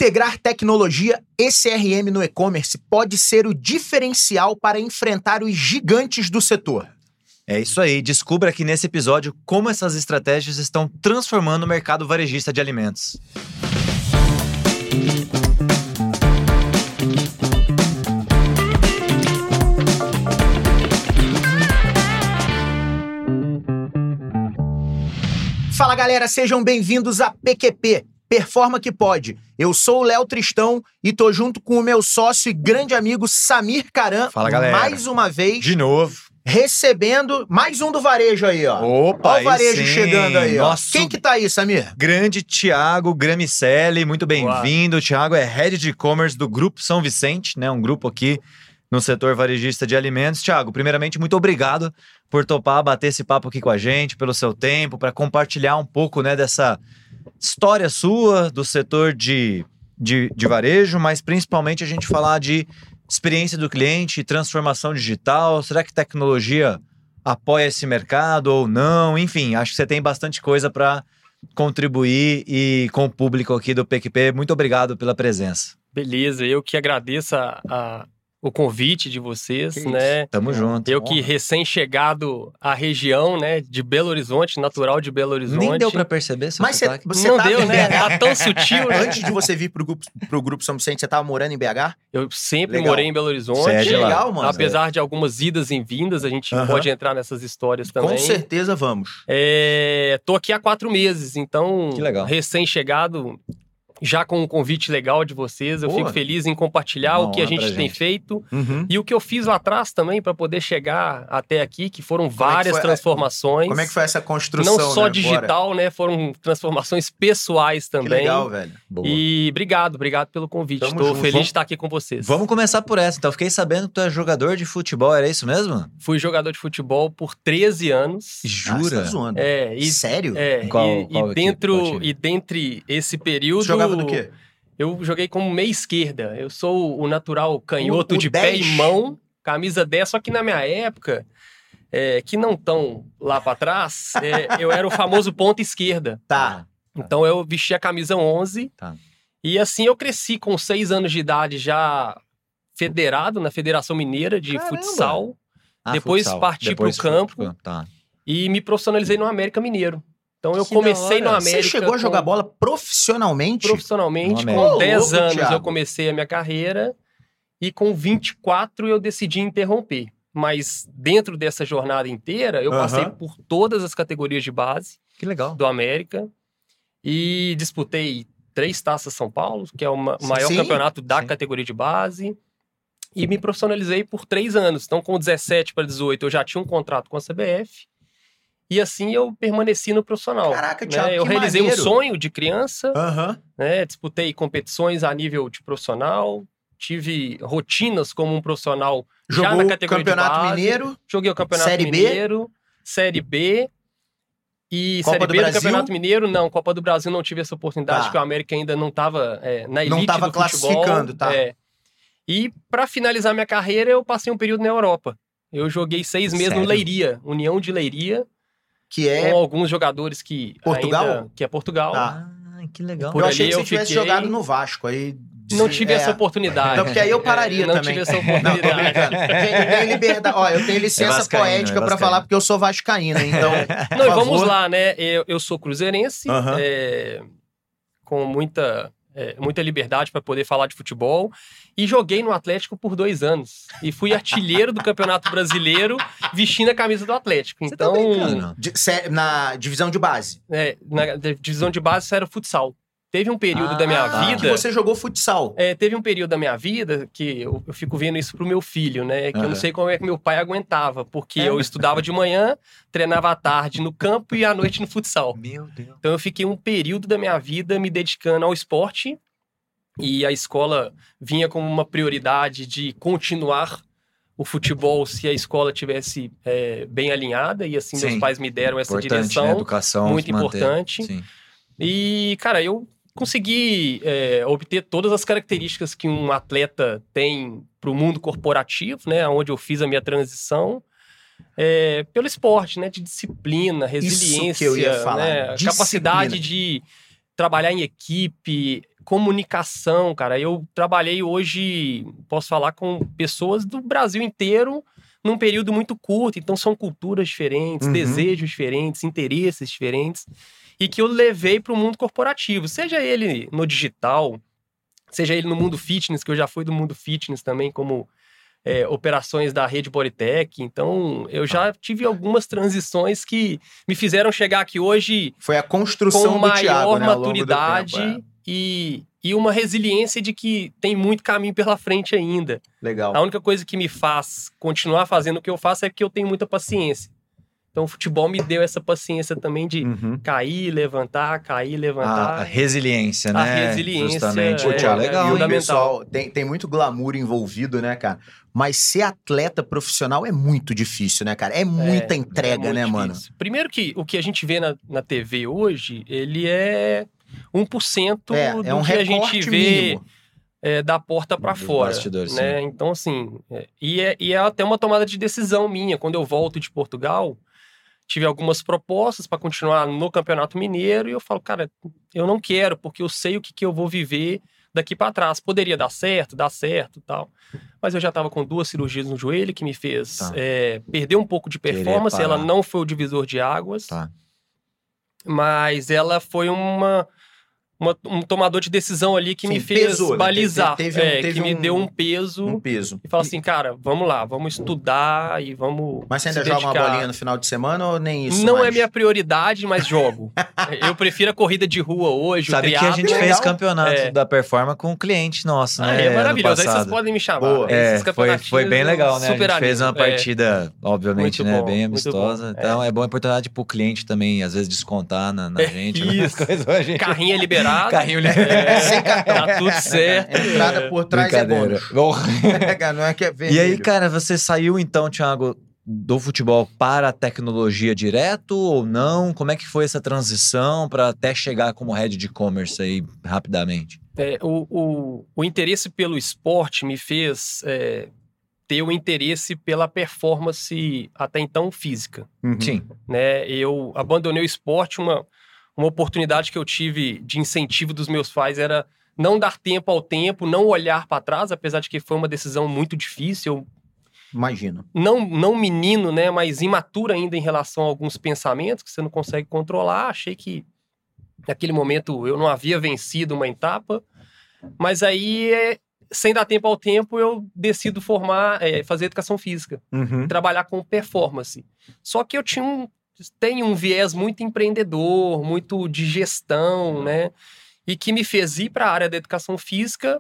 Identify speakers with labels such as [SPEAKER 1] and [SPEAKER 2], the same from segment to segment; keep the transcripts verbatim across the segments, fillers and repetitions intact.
[SPEAKER 1] Integrar tecnologia e C R M no e-commerce pode ser o diferencial para enfrentar os gigantes do setor.
[SPEAKER 2] É isso aí. Descubra aqui nesse episódio como essas estratégias estão transformando o mercado varejista de alimentos.
[SPEAKER 1] Fala galera, sejam bem-vindos a P Q P, Performa que Pode. Eu sou o Léo Tristão e tô junto com o meu sócio e grande amigo Samir Caran.
[SPEAKER 2] Fala galera.
[SPEAKER 1] Mais uma vez.
[SPEAKER 2] De novo.
[SPEAKER 1] Recebendo mais um do varejo aí, ó.
[SPEAKER 2] Opa,
[SPEAKER 1] Olha o varejo
[SPEAKER 2] sim.
[SPEAKER 1] chegando aí,
[SPEAKER 2] Nosso
[SPEAKER 1] ó. Quem que tá aí, Samir?
[SPEAKER 2] Grande Thiago Gramicelli, muito bem-vindo. O Thiago é Head de E-Commerce do Grupo São Vicente, né? Um grupo aqui no setor varejista de alimentos. Thiago, primeiramente, muito obrigado por topar bater esse papo aqui com a gente, pelo seu tempo, para compartilhar um pouco, né, dessa história sua do setor de, de, de varejo, mas principalmente a gente falar de experiência do cliente, transformação digital. Será que tecnologia apoia esse mercado ou não? Enfim, acho que você tem bastante coisa para contribuir e com o público aqui do P Q P. Muito obrigado pela presença.
[SPEAKER 3] Beleza, eu que agradeço a, a, o convite de vocês,
[SPEAKER 2] Que
[SPEAKER 3] né?
[SPEAKER 2] isso. Tamo junto.
[SPEAKER 3] Eu que recém-chegado à região, né, de Belo Horizonte, natural de Belo Horizonte.
[SPEAKER 2] Nem deu pra perceber seu
[SPEAKER 1] Mas
[SPEAKER 2] sotaque.
[SPEAKER 1] você
[SPEAKER 3] Não
[SPEAKER 1] tava
[SPEAKER 3] deu,
[SPEAKER 1] em
[SPEAKER 3] né?
[SPEAKER 1] B H?
[SPEAKER 3] Tá tão sutil, né?
[SPEAKER 1] Antes de você vir pro grupo, pro grupo São Vicente, você tava morando em B H?
[SPEAKER 3] Eu sempre
[SPEAKER 1] Legal.
[SPEAKER 3] morei em Belo Horizonte.
[SPEAKER 2] Você é de
[SPEAKER 1] Que
[SPEAKER 2] lá.
[SPEAKER 1] legal, mano.
[SPEAKER 3] Apesar de algumas idas e vindas, a gente
[SPEAKER 1] Aham.
[SPEAKER 3] pode entrar nessas histórias também.
[SPEAKER 1] Com certeza vamos.
[SPEAKER 3] É, tô aqui há quatro meses, então,
[SPEAKER 2] Que legal.
[SPEAKER 3] recém-chegado, já com um convite legal de vocês. Eu
[SPEAKER 1] Boa.
[SPEAKER 3] fico feliz em compartilhar
[SPEAKER 2] Uma
[SPEAKER 3] o que a
[SPEAKER 2] honra pra
[SPEAKER 3] gente tem
[SPEAKER 2] gente.
[SPEAKER 3] feito.
[SPEAKER 1] Uhum.
[SPEAKER 3] E o que eu fiz lá atrás também para poder chegar até aqui, que foram
[SPEAKER 1] é que
[SPEAKER 3] várias
[SPEAKER 1] foi-
[SPEAKER 3] transformações.
[SPEAKER 1] Como é que foi essa construção,
[SPEAKER 3] Não só
[SPEAKER 1] né?
[SPEAKER 3] digital, né? Foram transformações pessoais
[SPEAKER 1] Bora.
[SPEAKER 3] também.
[SPEAKER 1] Que legal, velho.
[SPEAKER 2] Boa.
[SPEAKER 3] E obrigado, obrigado pelo convite.
[SPEAKER 1] Tamo
[SPEAKER 3] Estou
[SPEAKER 1] junto.
[SPEAKER 3] feliz
[SPEAKER 1] Vamos-
[SPEAKER 3] de estar aqui com vocês.
[SPEAKER 2] Vamos começar por essa. Então, fiquei sabendo que tu é jogador de futebol, era isso mesmo?
[SPEAKER 3] Fui jogador de futebol por treze anos.
[SPEAKER 1] Ah, você
[SPEAKER 2] Jura?
[SPEAKER 1] tá zoando.
[SPEAKER 3] É, e,
[SPEAKER 1] Sério?
[SPEAKER 3] é,
[SPEAKER 2] Qual-
[SPEAKER 3] e,
[SPEAKER 2] qual
[SPEAKER 3] e
[SPEAKER 2] equipe,
[SPEAKER 3] dentro
[SPEAKER 2] qual time?
[SPEAKER 3] e dentre esse período.
[SPEAKER 1] Você jogava do quê?
[SPEAKER 3] Eu joguei como meia esquerda. Eu sou o natural canhoto
[SPEAKER 1] O- o
[SPEAKER 3] de pé
[SPEAKER 1] dez.
[SPEAKER 3] e mão, camisa dez, só que na minha época, é, que não tão lá pra trás, é, eu era o famoso ponta esquerda.
[SPEAKER 1] Tá.
[SPEAKER 3] Então eu vestia a camisa onze.
[SPEAKER 2] Tá.
[SPEAKER 3] E assim eu cresci com seis anos de idade já federado na Federação Mineira de
[SPEAKER 2] Caramba!
[SPEAKER 3] futsal.
[SPEAKER 2] Ah,
[SPEAKER 3] Depois
[SPEAKER 2] futsal.
[SPEAKER 3] parti
[SPEAKER 2] Depois
[SPEAKER 3] pro
[SPEAKER 2] foi
[SPEAKER 3] campo.
[SPEAKER 2] pro Tá.
[SPEAKER 3] E me profissionalizei no América Mineiro. Então eu
[SPEAKER 2] Que da
[SPEAKER 3] comecei no
[SPEAKER 2] hora.
[SPEAKER 3] América.
[SPEAKER 1] Você chegou a jogar
[SPEAKER 3] com-
[SPEAKER 1] bola profissionalmente?
[SPEAKER 3] profissionalmente.
[SPEAKER 2] No
[SPEAKER 3] Com
[SPEAKER 1] América.
[SPEAKER 3] dez
[SPEAKER 1] Ô, louco,
[SPEAKER 3] anos
[SPEAKER 1] Thiago.
[SPEAKER 3] eu comecei a minha carreira e com vinte e quatro eu decidi interromper. Mas dentro dessa jornada inteira, eu
[SPEAKER 1] Aham.
[SPEAKER 3] passei por todas as categorias de base
[SPEAKER 2] Que legal.
[SPEAKER 3] do América e disputei três Taças São Paulo, que é o ma-
[SPEAKER 1] Sim,
[SPEAKER 3] maior
[SPEAKER 1] sim,
[SPEAKER 3] campeonato da
[SPEAKER 2] sim.
[SPEAKER 3] categoria de base, e me profissionalizei por três anos. Então, com dezessete para dezoito, eu já tinha um contrato com a C B F. E assim eu permaneci no profissional.
[SPEAKER 1] Caraca,
[SPEAKER 3] né?
[SPEAKER 1] Thiago,
[SPEAKER 3] Eu
[SPEAKER 1] que
[SPEAKER 3] realizei
[SPEAKER 1] maneiro.
[SPEAKER 3] um sonho de criança,
[SPEAKER 1] Aham.
[SPEAKER 3] né? Disputei competições a nível de profissional, tive rotinas como um profissional já
[SPEAKER 1] Jogou
[SPEAKER 3] na
[SPEAKER 1] o
[SPEAKER 3] categoria
[SPEAKER 1] Campeonato
[SPEAKER 3] de base.
[SPEAKER 1] Mineiro.
[SPEAKER 3] Joguei o Campeonato
[SPEAKER 1] Série B?
[SPEAKER 3] Mineiro, Série B. E
[SPEAKER 1] Copa
[SPEAKER 3] Série
[SPEAKER 1] do
[SPEAKER 3] B do
[SPEAKER 1] Brasil?
[SPEAKER 3] Campeonato Mineiro, não. Copa do Brasil não tive essa oportunidade,
[SPEAKER 1] Tá.
[SPEAKER 3] porque o América ainda não estava na elite
[SPEAKER 1] Não tava
[SPEAKER 3] do futebol.
[SPEAKER 1] classificando, tá.
[SPEAKER 3] É. E para finalizar minha carreira, eu passei um período na Europa. Eu joguei seis meses
[SPEAKER 2] Sério?
[SPEAKER 3] no Leiria, União de Leiria,
[SPEAKER 1] Que é...
[SPEAKER 3] com alguns jogadores que
[SPEAKER 1] Portugal?
[SPEAKER 3] ainda... Que é Portugal.
[SPEAKER 1] Tá.
[SPEAKER 2] Ah, que legal.
[SPEAKER 3] Por
[SPEAKER 1] eu achei
[SPEAKER 3] ali
[SPEAKER 1] que você
[SPEAKER 3] eu
[SPEAKER 1] tivesse
[SPEAKER 3] fiquei-
[SPEAKER 1] jogado no Vasco. Aí...
[SPEAKER 3] Não tive
[SPEAKER 1] É.
[SPEAKER 3] essa oportunidade.
[SPEAKER 1] Não, porque aí eu pararia
[SPEAKER 3] É, não
[SPEAKER 1] também.
[SPEAKER 3] tive essa
[SPEAKER 1] Não, tô
[SPEAKER 3] oportunidade.
[SPEAKER 1] brincando. Gente, eu tenho liberdade. Ó, eu tenho licença
[SPEAKER 2] vascaíno,
[SPEAKER 1] poética
[SPEAKER 2] é
[SPEAKER 1] pra
[SPEAKER 2] vascaíno.
[SPEAKER 1] falar porque eu sou vascaíno, então. por
[SPEAKER 3] Não, e
[SPEAKER 1] favor.
[SPEAKER 3] vamos lá, né? Eu, eu sou cruzeirense,
[SPEAKER 1] Aham.
[SPEAKER 3] é, com muita, é, muita liberdade para poder falar de futebol. E joguei no Atlético por dois anos. E fui artilheiro do Campeonato Brasileiro vestindo a camisa do Atlético.
[SPEAKER 2] Você tá
[SPEAKER 3] Então,
[SPEAKER 2] brincando?
[SPEAKER 1] De- sé- na divisão de base.
[SPEAKER 3] é, na divisão de base isso era futsal. Teve um período
[SPEAKER 2] Ah,
[SPEAKER 3] da minha
[SPEAKER 2] tá.
[SPEAKER 1] Que
[SPEAKER 3] vida...
[SPEAKER 1] você jogou futsal.
[SPEAKER 3] É, teve um período da minha vida que eu, eu fico vendo isso pro meu filho, né? Que eu
[SPEAKER 2] Aham.
[SPEAKER 3] não sei como é que meu pai aguentava, porque
[SPEAKER 1] É.
[SPEAKER 3] eu estudava de manhã, treinava à tarde no campo e à noite no futsal.
[SPEAKER 2] Meu Deus.
[SPEAKER 3] Então eu fiquei um período da minha vida me dedicando ao esporte e a escola vinha como uma prioridade de continuar o futebol se a escola tivesse é, bem alinhada e assim
[SPEAKER 2] Sim.
[SPEAKER 3] meus pais me deram essa
[SPEAKER 2] Importante,
[SPEAKER 3] direção.
[SPEAKER 2] né? Educação.
[SPEAKER 3] muito
[SPEAKER 2] se manter.
[SPEAKER 3] importante.
[SPEAKER 2] Sim.
[SPEAKER 3] E, cara, eu consegui é, obter todas as características que um atleta tem para o mundo corporativo, né? Onde eu fiz a minha transição. É, pelo esporte, né? De disciplina, resiliência,
[SPEAKER 1] que eu ia falar,
[SPEAKER 3] né?
[SPEAKER 1] disciplina.
[SPEAKER 3] Capacidade de trabalhar em equipe, comunicação, cara. Eu trabalhei hoje, posso falar, com pessoas do Brasil inteiro num período muito curto. Então, são culturas diferentes,
[SPEAKER 1] Uhum.
[SPEAKER 3] desejos diferentes, interesses diferentes. E que eu levei para o mundo corporativo. Seja ele no digital, seja ele no mundo fitness, que eu já fui do mundo fitness também, como é, operações da rede Bodytech. Então, eu já tive algumas transições que me fizeram chegar aqui hoje
[SPEAKER 1] Foi a construção
[SPEAKER 3] com
[SPEAKER 1] do Thiago,
[SPEAKER 3] maior
[SPEAKER 1] né, ao longo do
[SPEAKER 3] maturidade
[SPEAKER 1] tempo, é.
[SPEAKER 3] e, e uma resiliência de que tem muito caminho pela frente ainda.
[SPEAKER 1] Legal.
[SPEAKER 3] A única coisa que me faz continuar fazendo o que eu faço é que eu tenho muita paciência. Então, o futebol me deu essa paciência também de
[SPEAKER 1] Uhum.
[SPEAKER 3] cair, levantar, cair,
[SPEAKER 2] A,
[SPEAKER 3] levantar.
[SPEAKER 2] a resiliência,
[SPEAKER 3] A
[SPEAKER 2] né?
[SPEAKER 3] resiliência
[SPEAKER 2] Justamente.
[SPEAKER 3] é-
[SPEAKER 2] Pô, Thiago,
[SPEAKER 3] é
[SPEAKER 2] legal, hein?
[SPEAKER 3] fundamental.
[SPEAKER 1] Pessoal, tem, tem muito glamour envolvido, né, cara? Mas ser atleta profissional é muito difícil, né, cara? É muita
[SPEAKER 3] É,
[SPEAKER 1] entrega,
[SPEAKER 3] é muito
[SPEAKER 1] né, mano?
[SPEAKER 3] difícil. Primeiro que o que a gente vê na, na T V hoje, ele é um por cento
[SPEAKER 1] É,
[SPEAKER 3] do
[SPEAKER 1] é um
[SPEAKER 3] que a
[SPEAKER 1] recorte
[SPEAKER 3] gente vê
[SPEAKER 1] mínimo.
[SPEAKER 3] é, da porta pra
[SPEAKER 2] Dos
[SPEAKER 3] fora.
[SPEAKER 2] bastidores,
[SPEAKER 3] Né? Então, assim, é, e, é, e é até uma tomada de decisão minha. Quando eu volto de Portugal, tive algumas propostas para continuar no Campeonato Mineiro e eu falo, cara, eu não quero, porque eu sei o que, que eu vou viver daqui para trás. Poderia dar certo, dar certo e tal. Mas eu já estava com duas cirurgias no joelho que me fez
[SPEAKER 2] Tá.
[SPEAKER 3] é, perder um pouco de
[SPEAKER 2] Querer
[SPEAKER 3] performance. Ela
[SPEAKER 2] parar.
[SPEAKER 3] não foi o divisor de águas,
[SPEAKER 2] Tá.
[SPEAKER 3] mas ela foi uma, uma- um tomador de decisão ali que
[SPEAKER 1] Sim,
[SPEAKER 3] me fez
[SPEAKER 1] pesou, né?
[SPEAKER 3] balizar.
[SPEAKER 1] Teve- teve um-
[SPEAKER 3] é,
[SPEAKER 1] teve
[SPEAKER 3] que me
[SPEAKER 1] um-
[SPEAKER 3] deu um peso
[SPEAKER 1] Um peso.
[SPEAKER 3] e fala assim, cara, vamos lá, vamos estudar e vamos
[SPEAKER 1] Mas você ainda
[SPEAKER 3] se
[SPEAKER 1] joga uma
[SPEAKER 3] dedicar.
[SPEAKER 1] bolinha no final de semana ou nem isso
[SPEAKER 3] Não
[SPEAKER 1] mais?
[SPEAKER 3] é minha prioridade, mas jogo. Eu prefiro a corrida de rua hoje,
[SPEAKER 2] Sabe
[SPEAKER 3] o
[SPEAKER 2] que a
[SPEAKER 3] triatlo.
[SPEAKER 2] gente
[SPEAKER 1] legal.
[SPEAKER 2] fez campeonato
[SPEAKER 3] É.
[SPEAKER 2] da Performa com um cliente nosso,
[SPEAKER 3] Ah,
[SPEAKER 2] né?
[SPEAKER 3] é
[SPEAKER 2] ano
[SPEAKER 3] maravilhoso. Aí vocês
[SPEAKER 2] passado.
[SPEAKER 3] podem me chamar.
[SPEAKER 1] Boa.
[SPEAKER 2] É,
[SPEAKER 3] Esses
[SPEAKER 2] foi,
[SPEAKER 3] campeonatinhos
[SPEAKER 2] foi bem
[SPEAKER 3] eu
[SPEAKER 2] legal, né? A
[SPEAKER 3] super
[SPEAKER 2] gente fez
[SPEAKER 3] animo.
[SPEAKER 2] uma
[SPEAKER 3] É.
[SPEAKER 2] partida, obviamente,
[SPEAKER 3] Muito
[SPEAKER 2] né?
[SPEAKER 3] bom,
[SPEAKER 2] Bem
[SPEAKER 3] muito
[SPEAKER 2] amistosa.
[SPEAKER 3] bom,
[SPEAKER 2] Então é. boa oportunidade pro cliente também, às vezes, descontar na, na
[SPEAKER 3] É,
[SPEAKER 2] gente. né?
[SPEAKER 3] isso.
[SPEAKER 2] As coisas a gente...
[SPEAKER 3] Carrinho é liberado.
[SPEAKER 2] Carrinho
[SPEAKER 3] É,
[SPEAKER 2] liberado.
[SPEAKER 1] Sem cartão.
[SPEAKER 3] tá tudo certo.
[SPEAKER 1] Entrada por trás é
[SPEAKER 2] Brincadeira.
[SPEAKER 1] bônus.
[SPEAKER 2] Bom,
[SPEAKER 1] Não é que é
[SPEAKER 2] E
[SPEAKER 1] vermelho.
[SPEAKER 2] aí, cara, você saiu então, Thiago, do futebol para a tecnologia direto ou não? Como é que foi essa transição para até chegar como head de e-commerce aí rapidamente?
[SPEAKER 3] É, o, o, o interesse pelo esporte me fez é, ter o interesse pela performance até então física.
[SPEAKER 1] Uhum.
[SPEAKER 2] Sim.
[SPEAKER 3] Né? Eu abandonei o esporte, uma, uma oportunidade que eu tive de incentivo dos meus pais era não dar tempo ao tempo, não olhar para trás, apesar de que foi uma decisão muito difícil. Eu,
[SPEAKER 1] Imagino.
[SPEAKER 3] não, não menino, né, mas imaturo ainda em relação a alguns pensamentos que você não consegue controlar. Achei que naquele momento eu não havia vencido uma etapa, mas aí, é, sem dar tempo ao tempo, eu decido formar, é, fazer educação física.
[SPEAKER 1] Uhum.
[SPEAKER 3] Trabalhar com performance. Só que eu tinha um, tenho um viés muito empreendedor, muito de gestão, né? E que me fez ir para a área da educação física,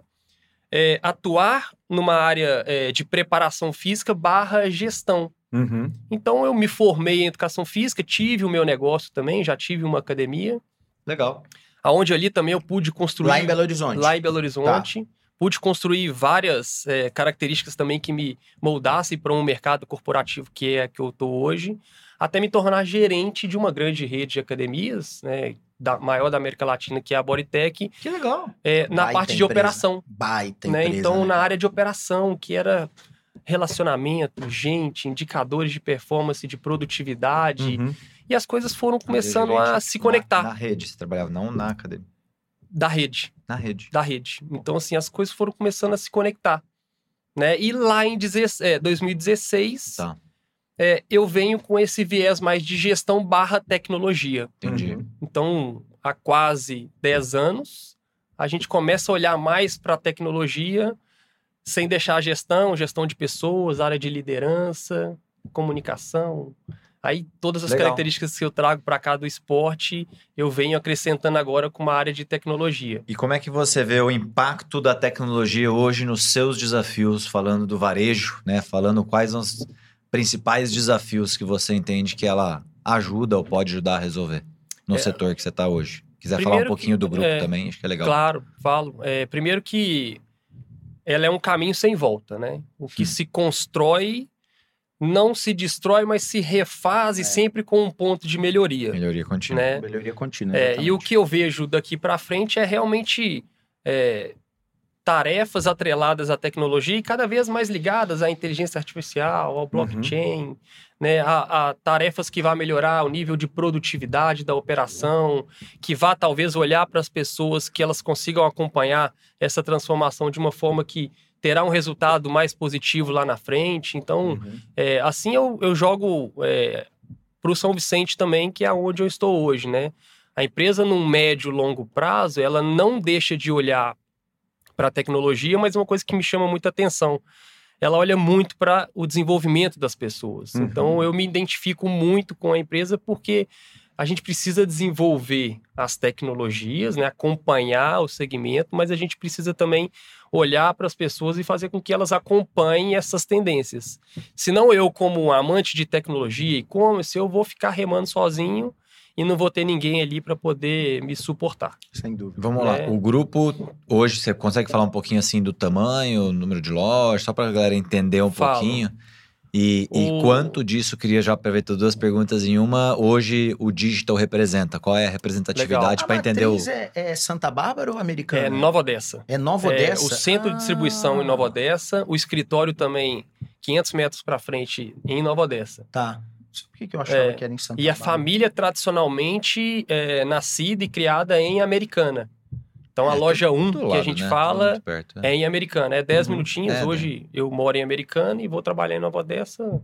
[SPEAKER 3] é, atuar numa área é, de preparação física barra gestão.
[SPEAKER 1] Uhum.
[SPEAKER 3] Então eu me formei em educação física, tive o meu negócio também, já tive uma academia,
[SPEAKER 2] Legal.
[SPEAKER 3] aonde ali também eu pude construir...
[SPEAKER 1] Lá em Belo Horizonte.
[SPEAKER 3] Lá em Belo Horizonte. Pude construir várias é, características também que me moldassem para um mercado corporativo que é que eu estou hoje, até me tornar gerente de uma grande rede de academias, né, da, maior da América Latina, que é a Bodytech,
[SPEAKER 2] Que legal.
[SPEAKER 3] é, na
[SPEAKER 1] Baita
[SPEAKER 3] parte de
[SPEAKER 1] empresa.
[SPEAKER 3] operação.
[SPEAKER 1] Baita
[SPEAKER 3] Né?
[SPEAKER 1] empresa,
[SPEAKER 3] Então,
[SPEAKER 1] né?
[SPEAKER 3] na área de operação, que era relacionamento, gente, indicadores de performance, de produtividade,
[SPEAKER 1] Uhum.
[SPEAKER 3] e as coisas foram começando
[SPEAKER 2] Gente,
[SPEAKER 3] a se conectar
[SPEAKER 2] Na, na rede, você trabalhava, não na academia.
[SPEAKER 3] da rede.
[SPEAKER 2] Na rede.
[SPEAKER 3] da rede. Então, assim, as coisas foram começando a se conectar, né? E lá em deze- é, dois mil e dezesseis,
[SPEAKER 2] Tá,
[SPEAKER 3] é, eu venho com esse viés mais de gestão barra tecnologia.
[SPEAKER 2] entendi.
[SPEAKER 1] Uhum.
[SPEAKER 3] Então, há quase dez anos, a gente começa a olhar mais para a tecnologia, sem deixar a gestão, gestão de pessoas, área de liderança, comunicação. Aí, todas as
[SPEAKER 2] Legal.
[SPEAKER 3] características que eu trago para cá do esporte, eu venho acrescentando agora com uma área de tecnologia.
[SPEAKER 2] E como é que você vê o impacto da tecnologia hoje nos seus desafios, falando do varejo, né? Falando quais são os principais desafios que você entende que ela ajuda ou pode ajudar a resolver no
[SPEAKER 3] É.
[SPEAKER 2] setor que você está hoje. Quiser falar um
[SPEAKER 3] Primeiro
[SPEAKER 2] pouquinho
[SPEAKER 3] que-
[SPEAKER 2] do grupo
[SPEAKER 3] é,
[SPEAKER 2] também, acho que é legal.
[SPEAKER 3] Claro, falo. É, primeiro que ela é um caminho sem volta, né? O que
[SPEAKER 2] Hum.
[SPEAKER 3] se constrói não se destrói, mas se refaz e sempre com um ponto de melhoria,
[SPEAKER 2] Melhoria contínua.
[SPEAKER 3] né?
[SPEAKER 1] Melhoria contínua.
[SPEAKER 3] É, e o
[SPEAKER 1] exatamente.
[SPEAKER 3] que eu vejo daqui para frente é realmente é, tarefas atreladas à tecnologia e cada vez mais ligadas à inteligência artificial, ao blockchain, uhum. né, a, a tarefas que vão melhorar o nível de produtividade da operação, que vá talvez olhar para as pessoas, que elas consigam acompanhar essa transformação de uma forma que terá um resultado mais positivo lá na frente. Então, uhum. é, assim eu, eu jogo é, para o São Vicente também, que é onde eu estou hoje, né? A empresa, num médio e longo prazo, ela não deixa de olhar para a tecnologia, mas uma coisa que me chama muita atenção, ela olha muito para o desenvolvimento das pessoas. Uhum. Então, eu me identifico muito com a empresa porque a gente precisa desenvolver as tecnologias, né, acompanhar o segmento, mas a gente precisa também olhar para as pessoas e fazer com que elas acompanhem essas tendências. Senão eu, como um amante de tecnologia e e-commerce, eu vou ficar remando sozinho e não vou ter ninguém ali para poder me suportar.
[SPEAKER 1] Sem dúvida.
[SPEAKER 2] Vamos lá. É. O grupo, hoje, você consegue falar um pouquinho assim do tamanho, número de lojas, só para a galera entender um Falo. pouquinho? E, o... e quanto disso, queria já aproveitar duas perguntas em uma, hoje o digital representa? Qual é a representatividade para entender o...
[SPEAKER 1] É, é Santa Bárbara ou Americana?
[SPEAKER 3] É Nova Odessa.
[SPEAKER 1] É Nova Odessa?
[SPEAKER 3] É, o centro ah. de distribuição em Nova Odessa, o escritório também quinhentos metros para frente em Nova Odessa.
[SPEAKER 1] Tá. Por que, que eu achava é, que era em Santa
[SPEAKER 3] E
[SPEAKER 1] Bárbara?
[SPEAKER 3] a família tradicionalmente é, nascida e criada em Americana. Então, a é, loja um que lado, a gente né? fala perto, é. é em Americana. É dez uhum. minutinhos. É, Hoje né? eu moro em Americana e vou trabalhar em Nova Odessa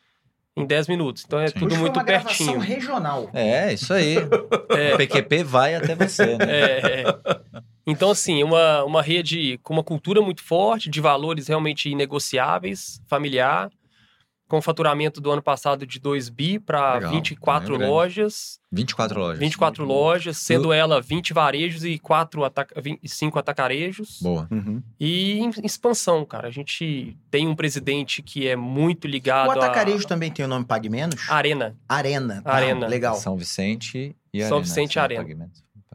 [SPEAKER 3] em dez minutos. Então, é Sim. tudo
[SPEAKER 1] Hoje
[SPEAKER 3] muito
[SPEAKER 1] foi uma
[SPEAKER 3] pertinho.
[SPEAKER 1] gravação regional.
[SPEAKER 2] É, isso aí. É. O P Q P vai até você, né?
[SPEAKER 3] É, é. Então, assim, uma, uma rede com uma cultura muito forte, de valores realmente inegociáveis, familiar, com faturamento do ano passado de dois bi para vinte e quatro lojas.
[SPEAKER 2] vinte e quatro lojas.
[SPEAKER 3] vinte e quatro lojas, sendo Eu... ela vinte varejos e quatro ataca... vinte e cinco atacarejos.
[SPEAKER 2] Boa.
[SPEAKER 3] Uhum. E em expansão, cara. A gente tem um presidente que é muito ligado a...
[SPEAKER 1] O atacarejo a... também tem o nome Pague Menos?
[SPEAKER 3] Arena.
[SPEAKER 1] Arena. Tá,
[SPEAKER 3] Arena.
[SPEAKER 1] Legal.
[SPEAKER 2] São Vicente e
[SPEAKER 3] São
[SPEAKER 2] Arena.
[SPEAKER 3] Vicente e Arena.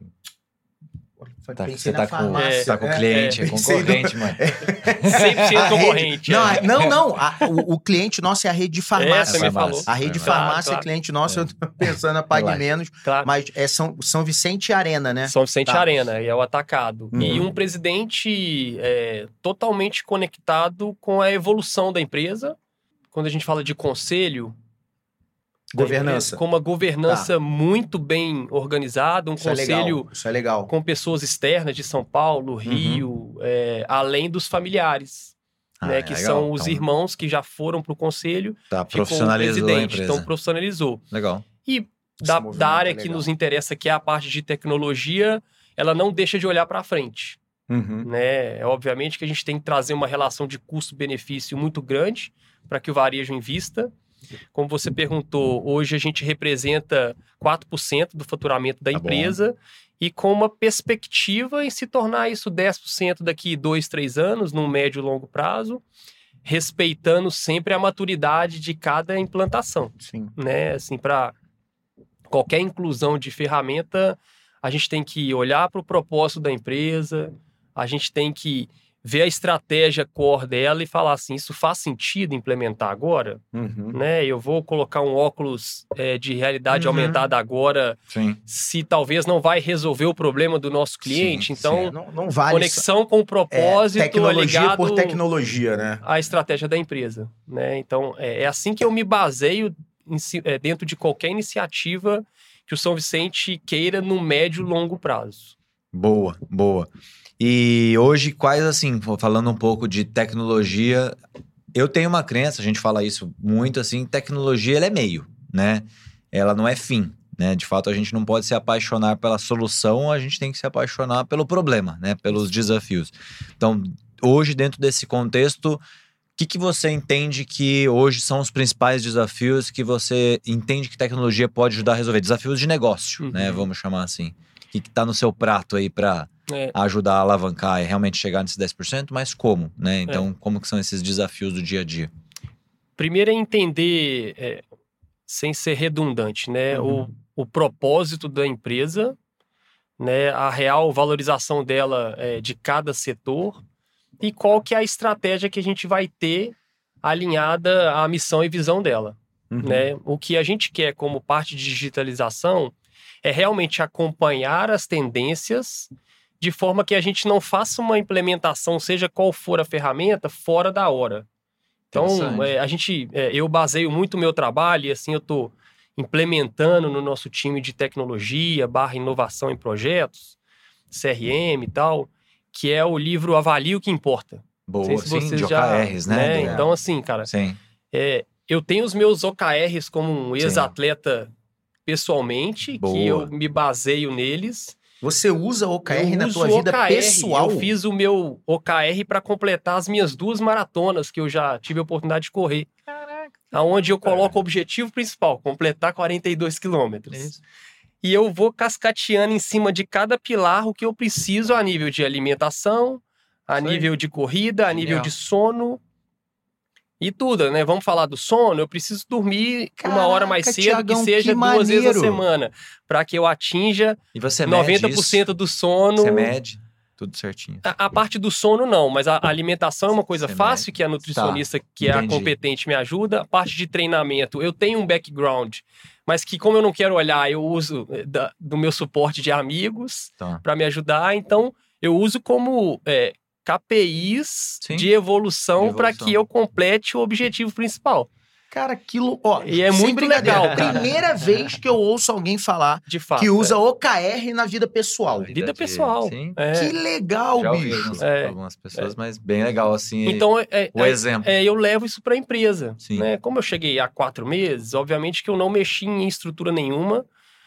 [SPEAKER 2] Tá, você tá com, é, tá com cliente, é, é concorrente, mano.
[SPEAKER 3] cem por cento concorrente.
[SPEAKER 1] Rede, não, não, não. A, o, o cliente nosso é a rede de farmácia.
[SPEAKER 3] Essa me falou.
[SPEAKER 1] A rede de farmácia claro, é cliente nosso, é. eu tô pensando a Pague Menos. Claro. Mas é São, São Vicente e Arena, né?
[SPEAKER 3] São Vicente e tá. Arena, e é o atacado. Uhum. E um presidente é, totalmente conectado com a evolução da empresa. Quando a gente fala de conselho...
[SPEAKER 1] Governança.
[SPEAKER 3] Com uma governança tá. muito bem organizada, um
[SPEAKER 1] Isso
[SPEAKER 3] conselho
[SPEAKER 1] é legal. Isso é legal.
[SPEAKER 3] com pessoas externas de São Paulo, Rio, uhum. é, além dos familiares, ah, né, é que legal. são os então, irmãos que já foram para o conselho,
[SPEAKER 2] tá, profissionalizou a empresa.
[SPEAKER 3] Então profissionalizou.
[SPEAKER 2] Legal.
[SPEAKER 3] E da, da área é que nos interessa, que é a parte de tecnologia, ela não deixa de olhar para frente.
[SPEAKER 1] Uhum.
[SPEAKER 3] Né? É, obviamente que a gente tem que trazer uma relação de custo-benefício muito grande para que o varejo invista. Como você perguntou, hoje a gente representa quatro por cento do faturamento da tá empresa bom. E com uma perspectiva em se tornar isso dez por cento daqui dois, três anos, num médio e longo prazo, respeitando sempre a maturidade de cada implantação.
[SPEAKER 1] Sim.
[SPEAKER 3] Né? Assim, para qualquer inclusão de ferramenta, a gente tem que olhar para o propósito da empresa, a gente tem que ver a estratégia core dela e falar assim, isso faz sentido implementar agora?
[SPEAKER 1] Uhum.
[SPEAKER 3] Né? Eu vou colocar um óculos é, de realidade uhum. aumentada agora,
[SPEAKER 2] sim.
[SPEAKER 3] se talvez não vai resolver o problema do nosso cliente. Sim, então,
[SPEAKER 1] sim. Não, não vale
[SPEAKER 3] conexão com o propósito,
[SPEAKER 1] é, tecnologia
[SPEAKER 3] ligado
[SPEAKER 1] por tecnologia, né?
[SPEAKER 3] à estratégia da empresa. Né? Então, é, é assim que eu me baseio em, é, dentro de qualquer iniciativa que o São Vicente queira no médio e longo prazo.
[SPEAKER 2] Boa, boa. E hoje, quais, assim, falando um pouco de tecnologia, eu tenho uma crença, a gente fala isso muito, assim, tecnologia, ela é meio, né? Ela não é fim, né? De fato, a gente não pode se apaixonar pela solução, a gente tem que se apaixonar pelo problema, né? Pelos desafios. Então, hoje, dentro desse contexto, o que, que você entende que hoje são os principais desafios que você entende que tecnologia pode ajudar a resolver? Desafios de negócio, uhum. né? Vamos chamar assim. O que está no seu prato aí para... É. ajudar a alavancar e realmente chegar nesses dez por cento, mas como, né? Então, é. como que são esses desafios do dia a dia?
[SPEAKER 3] Primeiro é entender, é, sem ser redundante, né? Uhum. O, o propósito da empresa, né? A real valorização dela é, de cada setor e qual que é a estratégia que a gente vai ter alinhada à missão e visão dela, uhum. né? O que a gente quer como parte de digitalização é realmente acompanhar as tendências de forma que a gente não faça uma implementação, seja qual for a ferramenta, fora da hora. Então, é, a gente, é, eu baseio muito o meu trabalho e assim eu estou implementando no nosso time de tecnologia, barra inovação em projetos, C R M e tal, que é o livro Avalie o que Importa.
[SPEAKER 2] Boa,
[SPEAKER 3] se
[SPEAKER 2] sim, de
[SPEAKER 3] já,
[SPEAKER 2] O K Rs, né?
[SPEAKER 3] né?
[SPEAKER 2] Do...
[SPEAKER 3] Então, assim, cara,
[SPEAKER 2] sim.
[SPEAKER 3] É, eu tenho os meus O K Rs como um ex-atleta pessoalmente,
[SPEAKER 2] Boa.
[SPEAKER 3] que eu me baseio neles.
[SPEAKER 1] Você usa O K R
[SPEAKER 3] Eu
[SPEAKER 1] na
[SPEAKER 3] uso
[SPEAKER 1] tua vida
[SPEAKER 3] O K R.
[SPEAKER 1] pessoal?
[SPEAKER 3] Eu fiz o meu O K R para completar as minhas duas maratonas que eu já tive a oportunidade de correr.
[SPEAKER 2] Caraca.
[SPEAKER 3] Aonde eu coloco o objetivo principal, completar quarenta e dois quilômetros.
[SPEAKER 2] Isso.
[SPEAKER 3] E eu vou cascateando em cima de cada pilar o que eu preciso a nível de alimentação, a
[SPEAKER 2] Isso
[SPEAKER 3] nível
[SPEAKER 2] aí.
[SPEAKER 3] de corrida, a
[SPEAKER 2] Genial.
[SPEAKER 3] nível de sono e tudo, né? Vamos falar do sono, eu preciso dormir
[SPEAKER 1] Caraca,
[SPEAKER 3] uma hora mais cedo,
[SPEAKER 1] Thiagão,
[SPEAKER 3] que seja
[SPEAKER 1] que
[SPEAKER 3] duas vezes a
[SPEAKER 1] maneiro.
[SPEAKER 3] semana, para que eu atinja
[SPEAKER 2] E você mede
[SPEAKER 3] noventa por cento
[SPEAKER 2] isso?
[SPEAKER 3] do sono.
[SPEAKER 2] Você mede tudo certinho.
[SPEAKER 3] A, a parte do sono não, mas a, a alimentação é uma coisa
[SPEAKER 2] Você
[SPEAKER 3] fácil,
[SPEAKER 2] mede.
[SPEAKER 3] que a nutricionista, que é a
[SPEAKER 2] entendi.
[SPEAKER 3] competente, me ajuda. A parte de treinamento, eu tenho um background, mas que como eu não quero olhar, eu uso eh, da- do meu suporte de amigos
[SPEAKER 2] Tá.
[SPEAKER 3] para me ajudar. Então, eu uso como é, K P Is
[SPEAKER 2] Sim.
[SPEAKER 3] de evolução
[SPEAKER 2] De
[SPEAKER 3] para
[SPEAKER 2] evolução.
[SPEAKER 3] que eu complete o objetivo principal.
[SPEAKER 1] Cara, aquilo... Ó,
[SPEAKER 3] E é
[SPEAKER 1] sem
[SPEAKER 3] muito
[SPEAKER 1] brincadeira,
[SPEAKER 3] legal, cara.
[SPEAKER 1] Primeira vez que eu ouço alguém falar
[SPEAKER 3] De fato.
[SPEAKER 1] que usa
[SPEAKER 3] é.
[SPEAKER 1] O K R na vida pessoal.
[SPEAKER 3] Vida
[SPEAKER 2] de-
[SPEAKER 3] pessoal.
[SPEAKER 2] Sim.
[SPEAKER 3] É.
[SPEAKER 1] Que legal,
[SPEAKER 2] Já ouvi
[SPEAKER 1] bicho.
[SPEAKER 2] algumas,
[SPEAKER 3] É.
[SPEAKER 2] algumas pessoas, mas bem legal, assim,
[SPEAKER 3] Então, é,
[SPEAKER 2] o
[SPEAKER 3] é-
[SPEAKER 2] exemplo.
[SPEAKER 3] é, eu levo isso para a empresa.
[SPEAKER 2] Sim.
[SPEAKER 3] Né? Como eu cheguei há quatro meses, obviamente que eu não mexi em estrutura nenhuma.